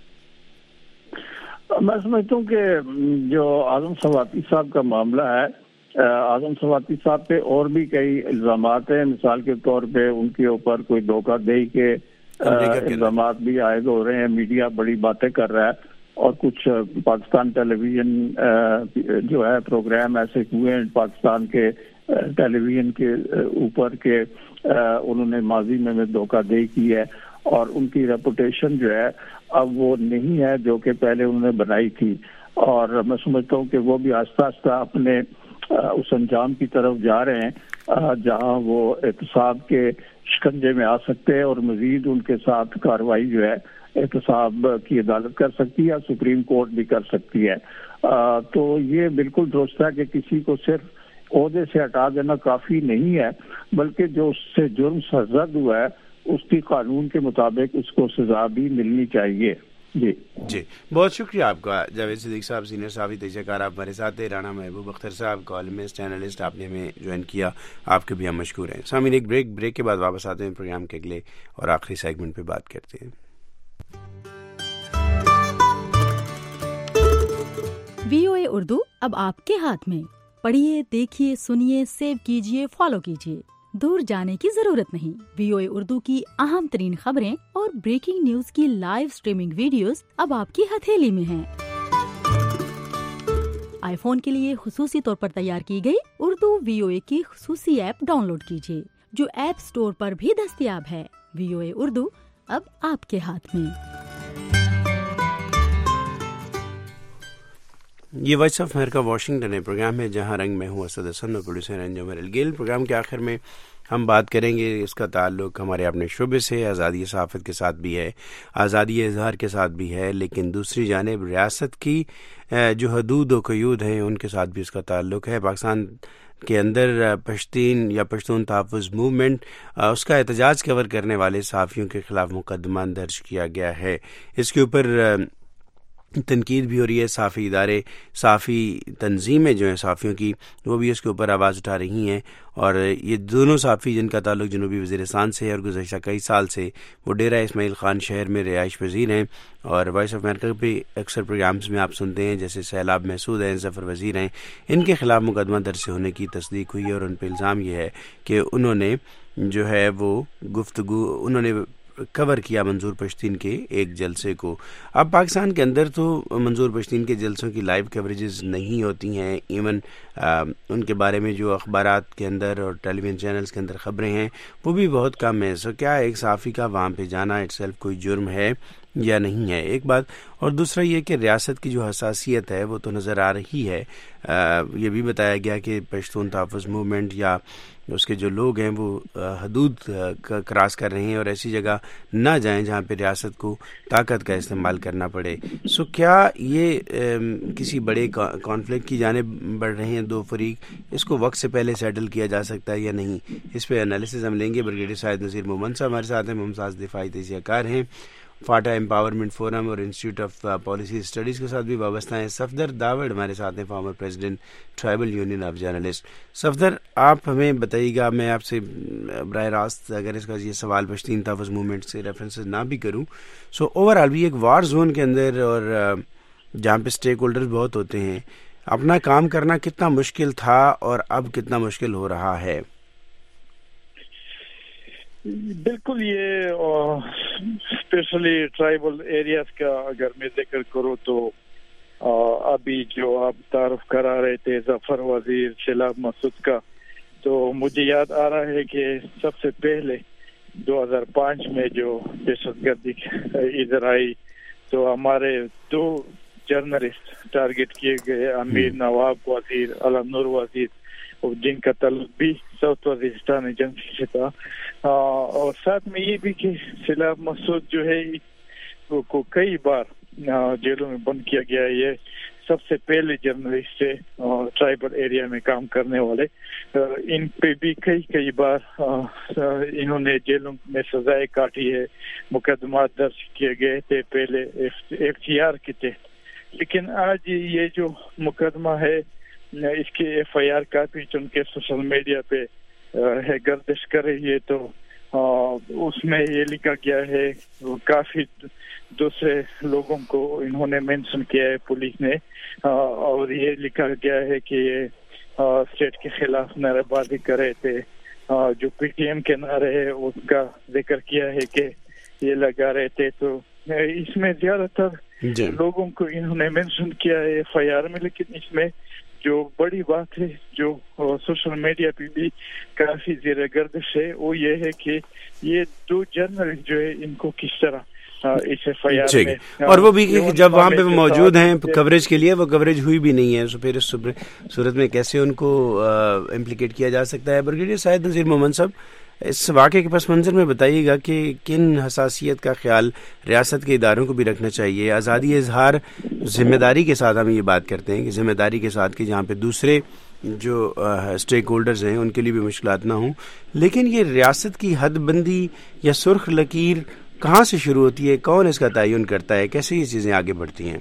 میں سمجھتا ہوں کہ جو اعظم سواتی صاحب کا معاملہ ہے، اعظم سواتی صاحب پہ اور بھی کئی الزامات ہیں. مثال کے طور پہ ان کے اوپر کوئی دھوکہ دہی کے الزامات بھی عائد ہو رہے ہیں. میڈیا بڑی باتیں کر رہا ہے اور کچھ پاکستان ٹیلی ویژن جو ہے پروگرام ایسے ہوئے ہیں پاکستان کے ٹیلی ویژن کے اوپر کہ انہوں نے ماضی میں دھوکہ دہی کی ہے اور ان کی ریپوٹیشن جو ہے اب وہ نہیں ہے جو کہ پہلے انہوں نے بنائی تھی. اور میں سمجھتا ہوں کہ وہ بھی آہستہ آہستہ اپنے اس انجام کی طرف جا رہے ہیں جہاں وہ احتساب کے شکنجے میں آ سکتے ہیں اور مزید ان کے ساتھ کارروائی جو ہے احتساب کی عدالت کر سکتی ہے، سپریم کورٹ بھی کر سکتی ہے. تو یہ بالکل درست ہے کہ کسی کو صرف عہدے سے ہٹا دینا کافی نہیں ہے، بلکہ جو اس سے جرم سرزد ہوا ہے اس کی قانون کے مطابق اس کو سزا بھی ملنی چاہیے. جی بہت شکریہ آپ کا جاوید صدیق صاحب، سینئر صحافی تجزیہ کار، آپ ہمارے ساتھ ہیں. رانا محبوب اختر صاحب، کالمسٹ، اینالسٹ، آپ نے ہمیں جوائن کیا، آپ کے بھی ہم مشکور ہیں. سامعین ایک بریک کے بعد واپس آتے ہیں پروگرام کے اگلے اور آخری سیگمنٹ پہ بات کرتے ہیں. VOA اردو اب آپ کے ہاتھ میں. پڑھیے، دیکھیے، سنیے، سیو کیجیے، فالو کیجیے. دور جانے کی ضرورت نہیں. VOA اردو کی اہم ترین خبریں اور بریکنگ نیوز کی لائیو سٹریمنگ ویڈیوز اب آپ کی ہتھیلی میں ہیں. آئی فون کے لیے خصوصی طور پر تیار کی گئی اردو VOA کی خصوصی ایپ ڈاؤن لوڈ کیجیے جو ایپ سٹور پر بھی دستیاب ہے. VOA اردو اب آپ کے ہاتھ میں. یہ وائس آف امریکہ واشنگٹن ہے، پروگرام ہے جہاں رنگ میں ہوں اسد حسن اور پروڈیوسر انجم الگیل. پروگرام کے آخر میں ہم بات کریں گے، اس کا تعلق ہمارے اپنے شعبے سے آزادی صحافت کے ساتھ بھی ہے، آزادی اظہار کے ساتھ بھی ہے، لیکن دوسری جانب ریاست کی جو حدود و قیود ہیں ان کے ساتھ بھی اس کا تعلق ہے. پاکستان کے اندر پشتین یا پشتون تحفظ موومنٹ، اس کا احتجاج کور کرنے والے صحافیوں کے خلاف مقدمہ درج کیا گیا ہے. اس کے اوپر تنقید بھی ہو رہی ہے. صحافی ادارے، صحافی تنظیمیں جو ہیں صحافیوں کی، وہ بھی اس کے اوپر آواز اٹھا رہی ہیں. اور یہ دونوں صحافی جن کا تعلق جنوبی وزیرستان سے ہے اور گزشتہ کئی سال سے وہ ڈیرہ اسماعیل خان شہر میں رہائش پذیر ہیں اور وائس آف امریکہ بھی اکثر پروگرامز میں آپ سنتے ہیں، جیسے سیلاب محسود ہیں، ظفر وزیر ہیں، ان کے خلاف مقدمہ درج ہونے کی تصدیق ہوئی ہے اور ان پہ الزام یہ ہے کہ انہوں نے جو ہے وہ انہوں نے کور کیا منظور پشتین کے ایک جلسے کو. اب پاکستان کے اندر تو منظور پشتین کے جلسوں کی لائیو کوریجز نہیں ہوتی ہیں، ایون ان کے بارے میں جو اخبارات کے اندر اور ٹیلی ویژن چینلز کے اندر خبریں ہیں وہ بھی بہت کم ہیں. کیا ایک صحافی کا وہاں پہ جانا اٹ سیلف کوئی جرم ہے یا نہیں ہے، ایک بات. اور دوسرا یہ کہ ریاست کی جو حساسیت ہے وہ تو نظر آ رہی ہے. یہ بھی بتایا گیا کہ پشتون تحفظ موومنٹ یا اس کے جو لوگ ہیں وہ حدود کراس کر رہے ہیں اور ایسی جگہ نہ جائیں جہاں پہ ریاست کو طاقت کا استعمال کرنا پڑے. کیا یہ کسی بڑے کانفلکٹ کی جانب بڑھ رہے ہیں دو فریق؟ اس کو وقت سے پہلے سیٹل کیا جا سکتا ہے یا نہیں؟ اس پہ انالیسز ہم لیں گے. بریگیڈیئر سعید نذیر مومن صاحب ہمارے ساتھ ہیں، ممتاز دفاعی تجزیہ کار ہیں، فاٹا امپاورمنٹ فورم اور انسٹیٹیوٹ آف پالیسی اسٹڈیز کے ساتھ بھی وابستہ ہیں. صفدر داوڑ ہمارے ساتھ ہیں، former president tribal union of journalist. Safdar, آپ ہمیں بتائیے گا، میں آپ سے براہ راست اگر اس کا یہ سوال پشتین تحفظ موومنٹ سے ریفرنس نہ بھی کروں، اوور آل بھی ایک وار زون کے اندر اور جہاں پہ اسٹیک ہولڈرز بہت ہوتے ہیں، اپنا کام کرنا کتنا مشکل تھا اور اب کتنا مشکل ہو رہا ہے؟ بالکل، یہ اسپیشلی ٹرائبل ایریاز کا اگر میں ذکر کروں تو अभी जो आप तारुफ करा रहे थे जफर वजीर शिलाब मसूद का, तो मुझे याद आ रहा है कि सबसे पहले 2005 में जो दहशतगर्दी इधर आई तो हमारे 2 जर्नलिस्ट टारगेट किए गए, अमीर नवाब वजीर, अलम नूर वजीर, जिनका तल्लुक भी साउथ वजीरिस्तान एजेंसी से था। और साथ में ये भी कि शिलाब मसूद जो है को कई बार जेलों में बंद किया गया। ये सबसे पहले जर्नलिस्ट थे ट्राइबल एरिया में काम करने वाले। इन पे भी कई बार इन्होंने जेलों में सजाएं काटी है, मुकदमा दर्ज किए गए थे पहले एफआईआर के थे। लेकिन आज ये जो मुकदमा है इसके एफआईआर कापी उनके सोशल मीडिया पे है गर्दिश कर रही है, तो उसमें ये लिखा गया है, काफी दूसरे लोगों को इन्होंने मेंशन किया है पुलिस ने, और ये लिखा गया है कि ये स्टेट के खिलाफ नारेबाजी कर रहे थे। जो पीटीएम के नारे है उसका जिक्र किया है कि ये लगा रहे थे। तो इसमें ज्यादातर लोगों को इन्होंने मेंशन किया है एफआईआर में, लेकिन इसमें जो बड़ी बात है जो सोशल मीडिया पे भी काफी ज़ेर गर्दिश है वो ये है कि ये 2 जर्नलिस्ट जो है इनको किस तरह इस एफआईआर में, और वो भी जब वहाँ पे मौजूद हैं कवरेज के लिए, वो कवरेज हुई भी नहीं है, तो फिर इस सूरत में कैसे उनको इम्प्लीकेट किया जा सकता है। ब्रिगेडियर साहिद नज़ीर मोहम्मद साहब, इस वाक़े के पस मंज़र में बताइएगा कि किन हसासियत का ख्याल रियासत के इदारों को भी रखना चाहिए। आज़ादी इजहार जिम्मेदारी के साथ हम ये बात करते हैं कि जिम्मेदारी के साथ कि जहाँ पे दूसरे जो स्टेक होल्डर्स हैं उनके लिए भी मुश्किलात ना हों, लेकिन ये रियासत की हदबंदी या सुर्ख लकीर कहाँ से शुरू होती है, कौन इसका तयन करता है, कैसे ये चीज़ें आगे बढ़ती हैं?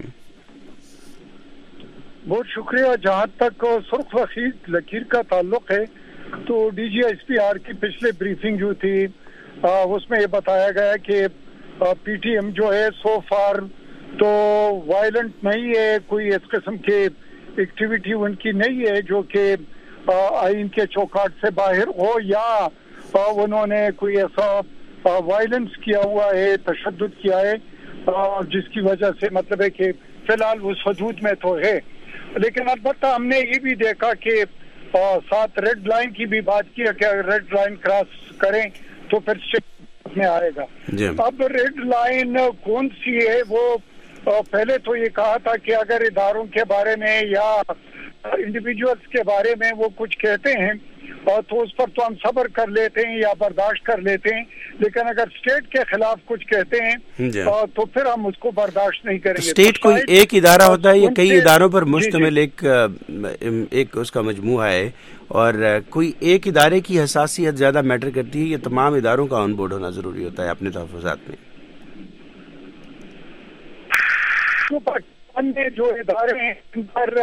बहुत शुक्रिया। जहाँ तक सुर्ख लकीर का ताल्लुक है तो DGSPR की पिछले ब्रीफिंग जो थी उसमें ये बताया गया कि पीटीएम जो है सो फार तो वायलेंट नहीं है, कोई इस किस्म की एक्टिविटी उनकी नहीं है जो कि आइन के चौकाट से बाहर हो या उन्होंने कोई ऐसा वायलेंस किया हुआ है, तशद्दुद किया है जिसकी वजह से मतलब है कि फिलहाल उस वजूद में तो है। लेकिन अलबत्ता हमने ये भी देखा कि साथ रेड लाइन की भी बात की है कि अगर रेड लाइन क्रॉस करें तो फिर स्टेट में आएगा। अब रेड लाइन कौन सी है वो पहले तो ये कहा था कि अगर इदारों के बारे में या इंडिविजुअल्स के बारे में वो कुछ कहते हैं तो उस पर तो हम सब्र कर लेते हैं या बर्दाश्त कर लेते हैं, लेकिन अगर स्टेट के खिलाफ कुछ कहते हैं तो फिर हम उसको बर्दाश्त नहीं करेंगे। स्टेट कोई एक इदारा होता है या कई इदारों पर मुश्तमिल एक उसका मजमूआ है, और कोई एक इदारे की हसासियत ज्यादा मैटर करती है या तमाम इदारों का ऑन बोर्ड होना जरूरी होता है अपने तहफ़्फ़ुज़ात में? तो पाकिस्तान में जो इदारे हैं इन पर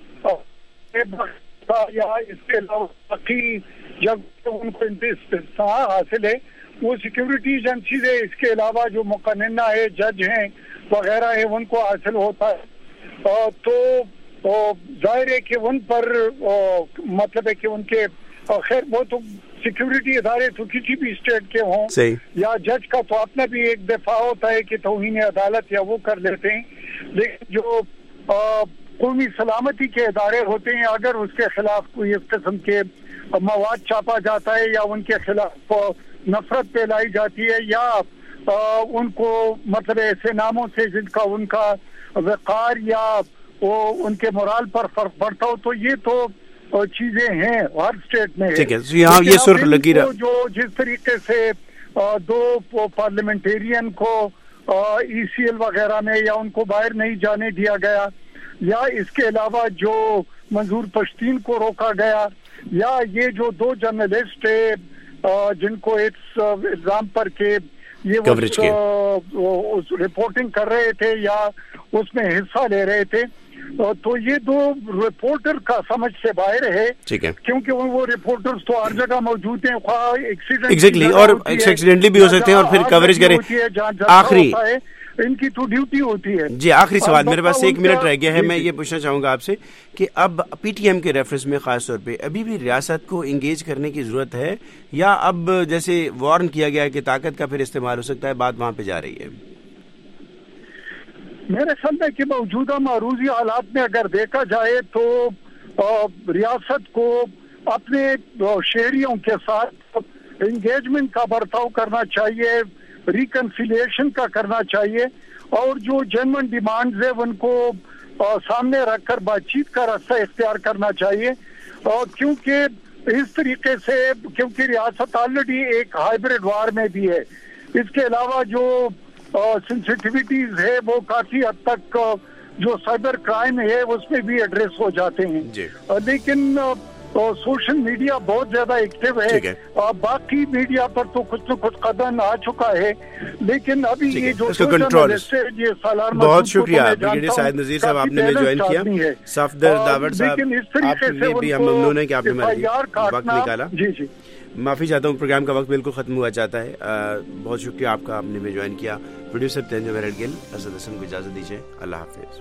या इसके अलावा बाकी जब उनको इस्तेमाल हासिल है वो सिक्योरिटी एजेंसी है, इसके अलावा जो मुकन्ना है, जज हैं वगैरह है उनको हासिल होता है। तो जाहिर है कि उन पर मतलब है कि उनके खैर वो तो सिक्योरिटी इदारे तो किसी भी स्टेट के हों या जज का तो अपना भी एक दफा होता है कि तौहीन अदालत या वो कर लेते हैं, लेकिन जो कौमी सलामती के इदारे होते हैं अगर उसके खिलाफ कोई इस किस्म के मवाद छापा जाता है या उनके खिलाफ नफरत फैलाई जाती है या उनको मतलब ऐसे नामों से जिनका उनका वक़ार या वो उनके मोराल पर फर्क पड़ता हो, तो ये तो चीजें हैं हर स्टेट में। ठीक है, यहाँ ये सुर्ख लकीर जो जिस तरीके से 2 पार्लियामेंटेरियन को ECL वगैरह में या उनको बाहर नहीं जाने दिया गया, या इसके अलावा जो मंजूर पश्तीन को रोका गया, या ये जो 2 जर्नलिस्ट है जिनको इस इल्जाम पर के ये उस रिपोर्टिंग कर रहे थे या उसमें हिस्सा ले रहे थे, तो ये 2 रिपोर्टर का समझ से बाहर है, क्योंकि वो रिपोर्टर्स तो हर जगह मौजूद हैं, एग्जैक्टली और एक्सीडेंटली भी हो सकते हैं और फिर कवरेज करें। आखिरी इनकी तो ड्यूटी होती है। जी आखिरी सवाल मेरे पास 1 मिनट रह गया है, मैं ये पूछना चाहूंगा आपसे कि अब पीटीएम के रेफरेंस में खास तौर पे अभी भी रियासत को इंगेज करने की जरूरत है या अब जैसे वार्न किया गया कि ताकत का फिर इस्तेमाल हो सकता है, बात वहां पे जा रही है? میرے ख्याल में कि मौजूदा मारूजी हालात में अगर देखा जाए तो रियासत को अपने शहरियों के साथ इंगेजमेंट का बर्ताव करना चाहिए, रिकन्सिलिएशन का करना चाहिए और जो जेन्युइन डिमांड्स है उनको सामने रखकर बातचीत का रास्ता इख्तियार करना चाहिए। क्योंकि इस तरीके से, क्योंकि रियासत ऑलरेडी एक हाइब्रिड वार में भी है, इसके अलावा जो सेंसिटिविटीज है वो काफी हद तक जो साइबर क्राइम है उसमें भी एड्रेस हो जाते हैं। लेकिन सोशल मीडिया बहुत ज्यादा एक्टिव है, बाकी मीडिया पर तो कुछ न कुछ कदम आ चुका है, लेकिन अभी ये जो ये सालार बहुत शुक्रिया ब्रिगेडियर साहिद नजीर साहब, आपने में ज्वाइन किया। सफदर दावड़ साहब, आपने भी हम ममनून है कि आपने वक्त निकाला। जी माफ़ी चाहता हूँ, प्रोग्राम का वक्त बिल्कुल ख़त्म हुआ चाहता है। बहुत शुक्रिया आपका, आपने में ज्वाइन किया। प्रोड्यूसर तेंजो वेरड गिल, असद हसन को इजाज़त दीजिए। अल्लाह हाफिज़।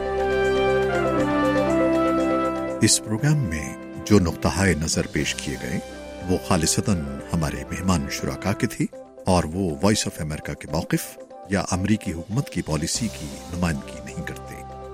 इस प्रोग्राम में जो नुक्ताए नज़र पेश किए गए वो खालिसतन हमारे मेहमान शुराका के थे और वो वॉइस ऑफ अमेरिका के मौक़िफ़ या अमरीकी हुकूमत की पॉलिसी की नुमाइंदगी नहीं करते।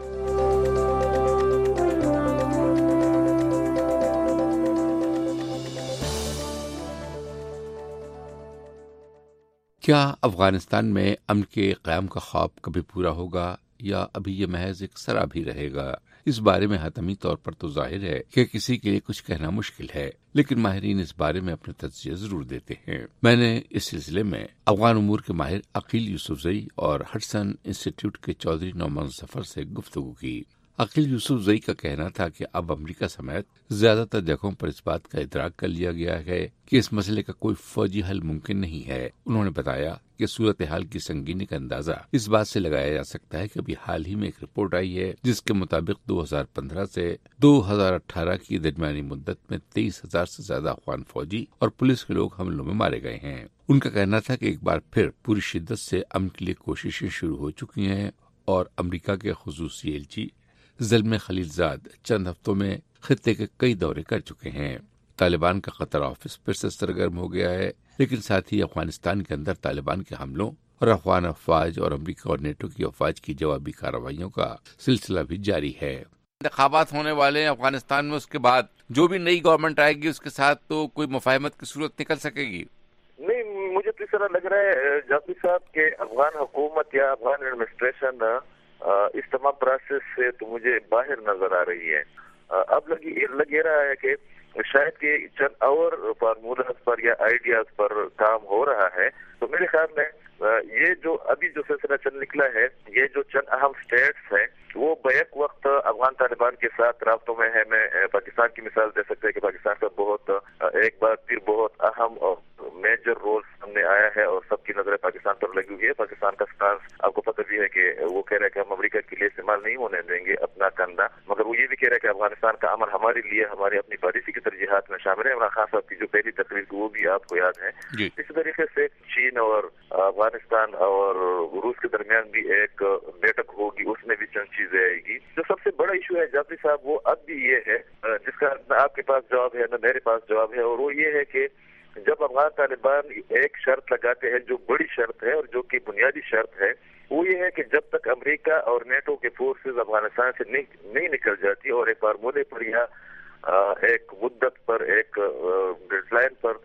क्या अफगानिस्तान में अमन के क़याम का ख्वाब कभी पूरा होगा या अभी ये महज एक सराब ही रहेगा? इस बारे में हतमी तौर पर तो जाहिर है कि किसी के लिए कुछ कहना मुश्किल है, लेकिन माहिरीन इस बारे में अपने तज्ज़िये जरूर देते हैं। मैंने इस सिलसिले में अफगान उमूर के माहिर अकील यूसुफजई और हडसन इंस्टीट्यूट के चौधरी नौमान जफर से गुफ्तगू की। अकील यूसुफजई का कहना था कि अब अमेरिका समेत ज्यादातर जगहों पर इस बात का इदराक कर लिया गया है कि इस मसले का कोई फौजी हल मुमकिन नहीं है। उन्होंने बताया कि सूरत हाल की संगीनी का अंदाजा इस बात से लगाया जा सकता है कि अभी हाल ही में एक रिपोर्ट आई है जिसके मुताबिक 2015 से 2018 की दरमियानी मुद्दत में 23,000 से ज्यादा अफगान फौजी और पुलिस के लोग हमलों में मारे गए हैं। उनका कहना था कि एक बार फिर पूरी शिद्दत से अमन के लिए कोशिशें शुरू हो चुकी हैं और अमरीका के खुसूसी एलची ज़ल्मे खलीलजाद चंद हफ्तों में खित्ते के कई दौरे कर चुके हैं। तालिबान का कतर ऑफिस फिर से सरगर्म हो गया है, लेकिन साथ ही अफगानिस्तान के अंदर तालिबान के हमलों और अफगान अफवाज और अमरीका और नेटो की अफवाज की जवाबी कार्रवाइयों का सिलसिला भी जारी है। इंतखाबात होने वाले हैं अफगानिस्तान में, उसके बाद जो भी नई गवर्नमेंट आएगी उसके साथ तो कोई मुफाहमत की सूरत निकल सकेगी? नहीं, मुझे तो इस तरह लग रहा है जाफरी साहब के अफगान हुकूमत या अफगान एडमिनिस्ट्रेशन इस तमाम प्रोसेस से तो मुझे बाहर नजर आ रही है। अब लग रहा है कि शायद के चंद और फार्मूलाज पर या आइडियाज पर काम हो रहा है। तो मेरे ख्याल में ये जो अभी जो सिलसिला चल निकला है, ये जो चंद अहम स्टेट्स हैं वो बैक वक्त अफगान तालिबान के साथ राब्तों में है। मैं पाकिस्तान की मिसाल दे सकते हैं कि पाकिस्तान का बहुत एक बार फिर बहुत अहम और मेजर रोल सामने आया है और सबकी नजरें पाकिस्तान पर लगी हुई है। पाकिस्तान का स्टांस आपको पता भी है कि वो कह रहा है कि हम अमेरिका के लिए इस्तेमाल नहीं होने देंगे अपना कंधा, मगर वो ये भी कह रहा है कि अफगानिस्तान का अमन हमारे लिए हमारी अपनी पॉलिसी की तरजीहात में शामिल है। इमरान खान साहब की जो पहली तकरीर थी वो भी आपको याद है। इसी तरीके से चीन और अफगानिस्तान और रूस के दरमियान भी एक बैठक होगी, उसमें भी चंद चीजें आएगी। जो सबसे बड़ा इशू है जाफरी साहब वो अब भी ये है जिसका न आपके पास जवाब है न मेरे पास जवाब है, और वो ये है कि जब अफगान तालिबान एक शर्त लगाते हैं जो बड़ी शर्त है और जो कि बुनियादी शर्त है, वो ये है कि जब तक अमेरिका और नेटो के फोर्सेस अफगानिस्तान से नहीं निकल जाती और एक फार्मूले पर या एक मुद्दत पर एक डेडलाइन पर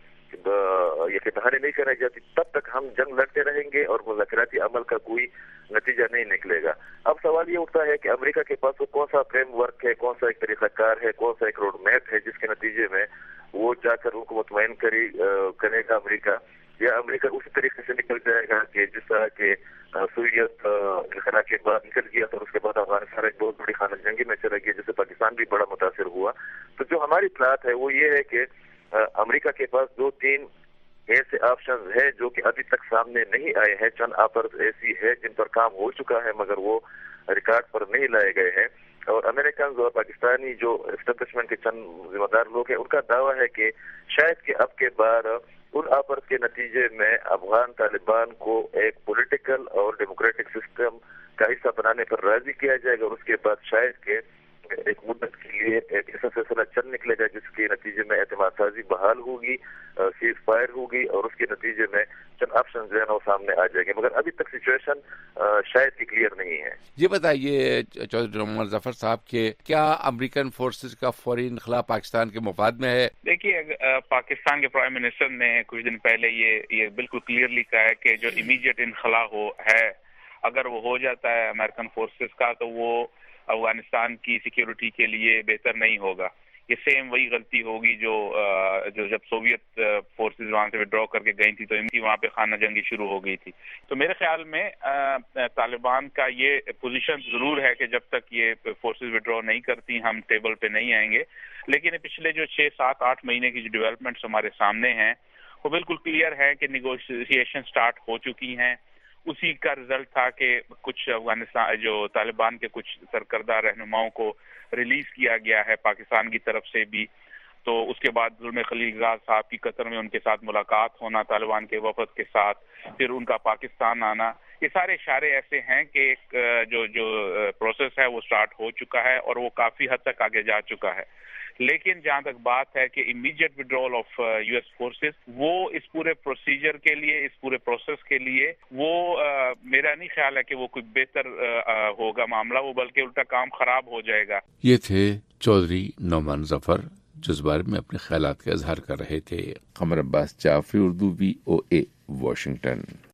ये बहाने नहीं कराई जाती, तब तक हम जंग लड़ते रहेंगे और मुज़ाकराती अमल का कोई नतीजा नहीं निकलेगा। अब सवाल ये उठता है कि अमेरिका के पास वो कौन सा फ्रेमवर्क है, कौन सा एक तरीकाकार है, कौन सा एक रोड मैप है जिसके नतीजे में वो जाकर उनको मुतमईन करेगा अमेरिका, या अमेरिका उसी तरीके से निकल जाएगा कि जिस तरह के सोवियत इंखला के बाद निकल गया और उसके बाद अफगानिस्तान एक बहुत बड़ी खाना जंगी में चला गया जिससे पाकिस्तान भी बड़ा मुतासिर हुआ। तो जो हमारी प्लाट है वो ये है कि अमेरिका के पास 2-3 ऐसे ऑप्शन है जो कि अभी तक सामने नहीं आए हैं। चंद ऑफर्स ऐसी है जिन पर काम हो चुका है मगर वो रिकॉर्ड पर नहीं लाए गए हैं, और अमेरिकन और पाकिस्तानी जो एस्टेब्लिशमेंट के चंद जिम्मेदार लोग हैं उनका दावा है कि शायद कि अब के बार उन ऑफर्स के नतीजे में अफगान तालिबान को एक पॉलिटिकल और डेमोक्रेटिक सिस्टम का हिस्सा बनाने पर राजी किया जाएगा और उसके बाद शायद के ایک مدت کے لیے ایک ایسا فیصلہ چل نکلے گا جس کے نتیجے میں اعتماد سازی بحال ہوگی، سیز فائر ہوگی، اور اس کے نتیجے میں چند آپشن جو ہے نا وہ سامنے آ جائے گے، مگر ابھی تک سچویشن شاید کہ کلیئر نہیں ہے۔ یہ بتائیے چودھری نعمان ظفر صاحب کہ کیا امریکن فورسز کا فوری انخلا پاکستان کے مفاد میں ہے؟ دیکھیے، پاکستان کے پرائم منسٹر نے کچھ دن پہلے یہ بالکل کلیئرلی کہا ہے کہ جو امیڈیٹ انخلا ہے، اگر وہ ہو جاتا ہے امریکن فورسز کا، تو وہ افغانستان کی سیکیورٹی کے لیے بہتر نہیں ہوگا۔ یہ سیم وہی غلطی ہوگی جو جب سوویت فورسز وہاں سے وڈرا کر کے گئی تھی تو ان کی وہاں پہ خانہ جنگی شروع ہو گئی تھی۔ تو میرے خیال میں طالبان کا یہ پوزیشن ضرور ہے کہ جب تک یہ فورسز وڈرا نہیں کرتی ہم ٹیبل پہ نہیں آئیں گے، لیکن پچھلے جو 6 7 8 مہینے کی جو ڈیولپمنٹس ہمارے سامنے ہیں وہ بالکل کلیئر ہے کہ نیگوشیشن سٹارٹ ہو چکی ہیں۔ اسی کا رزلٹ تھا کہ کچھ افغانستان جو طالبان کے کچھ سرکردہ رہنماؤں کو ریلیز کیا گیا ہے پاکستان کی طرف سے بھی۔ تو اس کے بعد زلمے خلیلزاد صاحب کی قطر میں ان کے ساتھ ملاقات ہونا طالبان کے وفد کے ساتھ، پھر ان کا پاکستان آنا، یہ سارے اشارے ایسے ہیں کہ ایک جو پروسیس ہے وہ سٹارٹ ہو چکا ہے اور وہ کافی حد تک آگے جا چکا ہے۔ لیکن جہاں تک بات ہے کہ immediate withdrawal of U S forces, وہ اس پورے پروسیجر کے لیے، اس پورے پروسیس کے لیے وہ میرا نہیں خیال ہے کہ وہ کوئی بہتر ہوگا معاملہ، وہ بلکہ الٹا کام خراب ہو جائے گا۔ یہ تھے چودھری نعمان ظفر جو اس بارے میں اپنے خیالات کا اظہار کر رہے تھے۔ Qamar Abbas Jafri, Urdu VOA، Washington.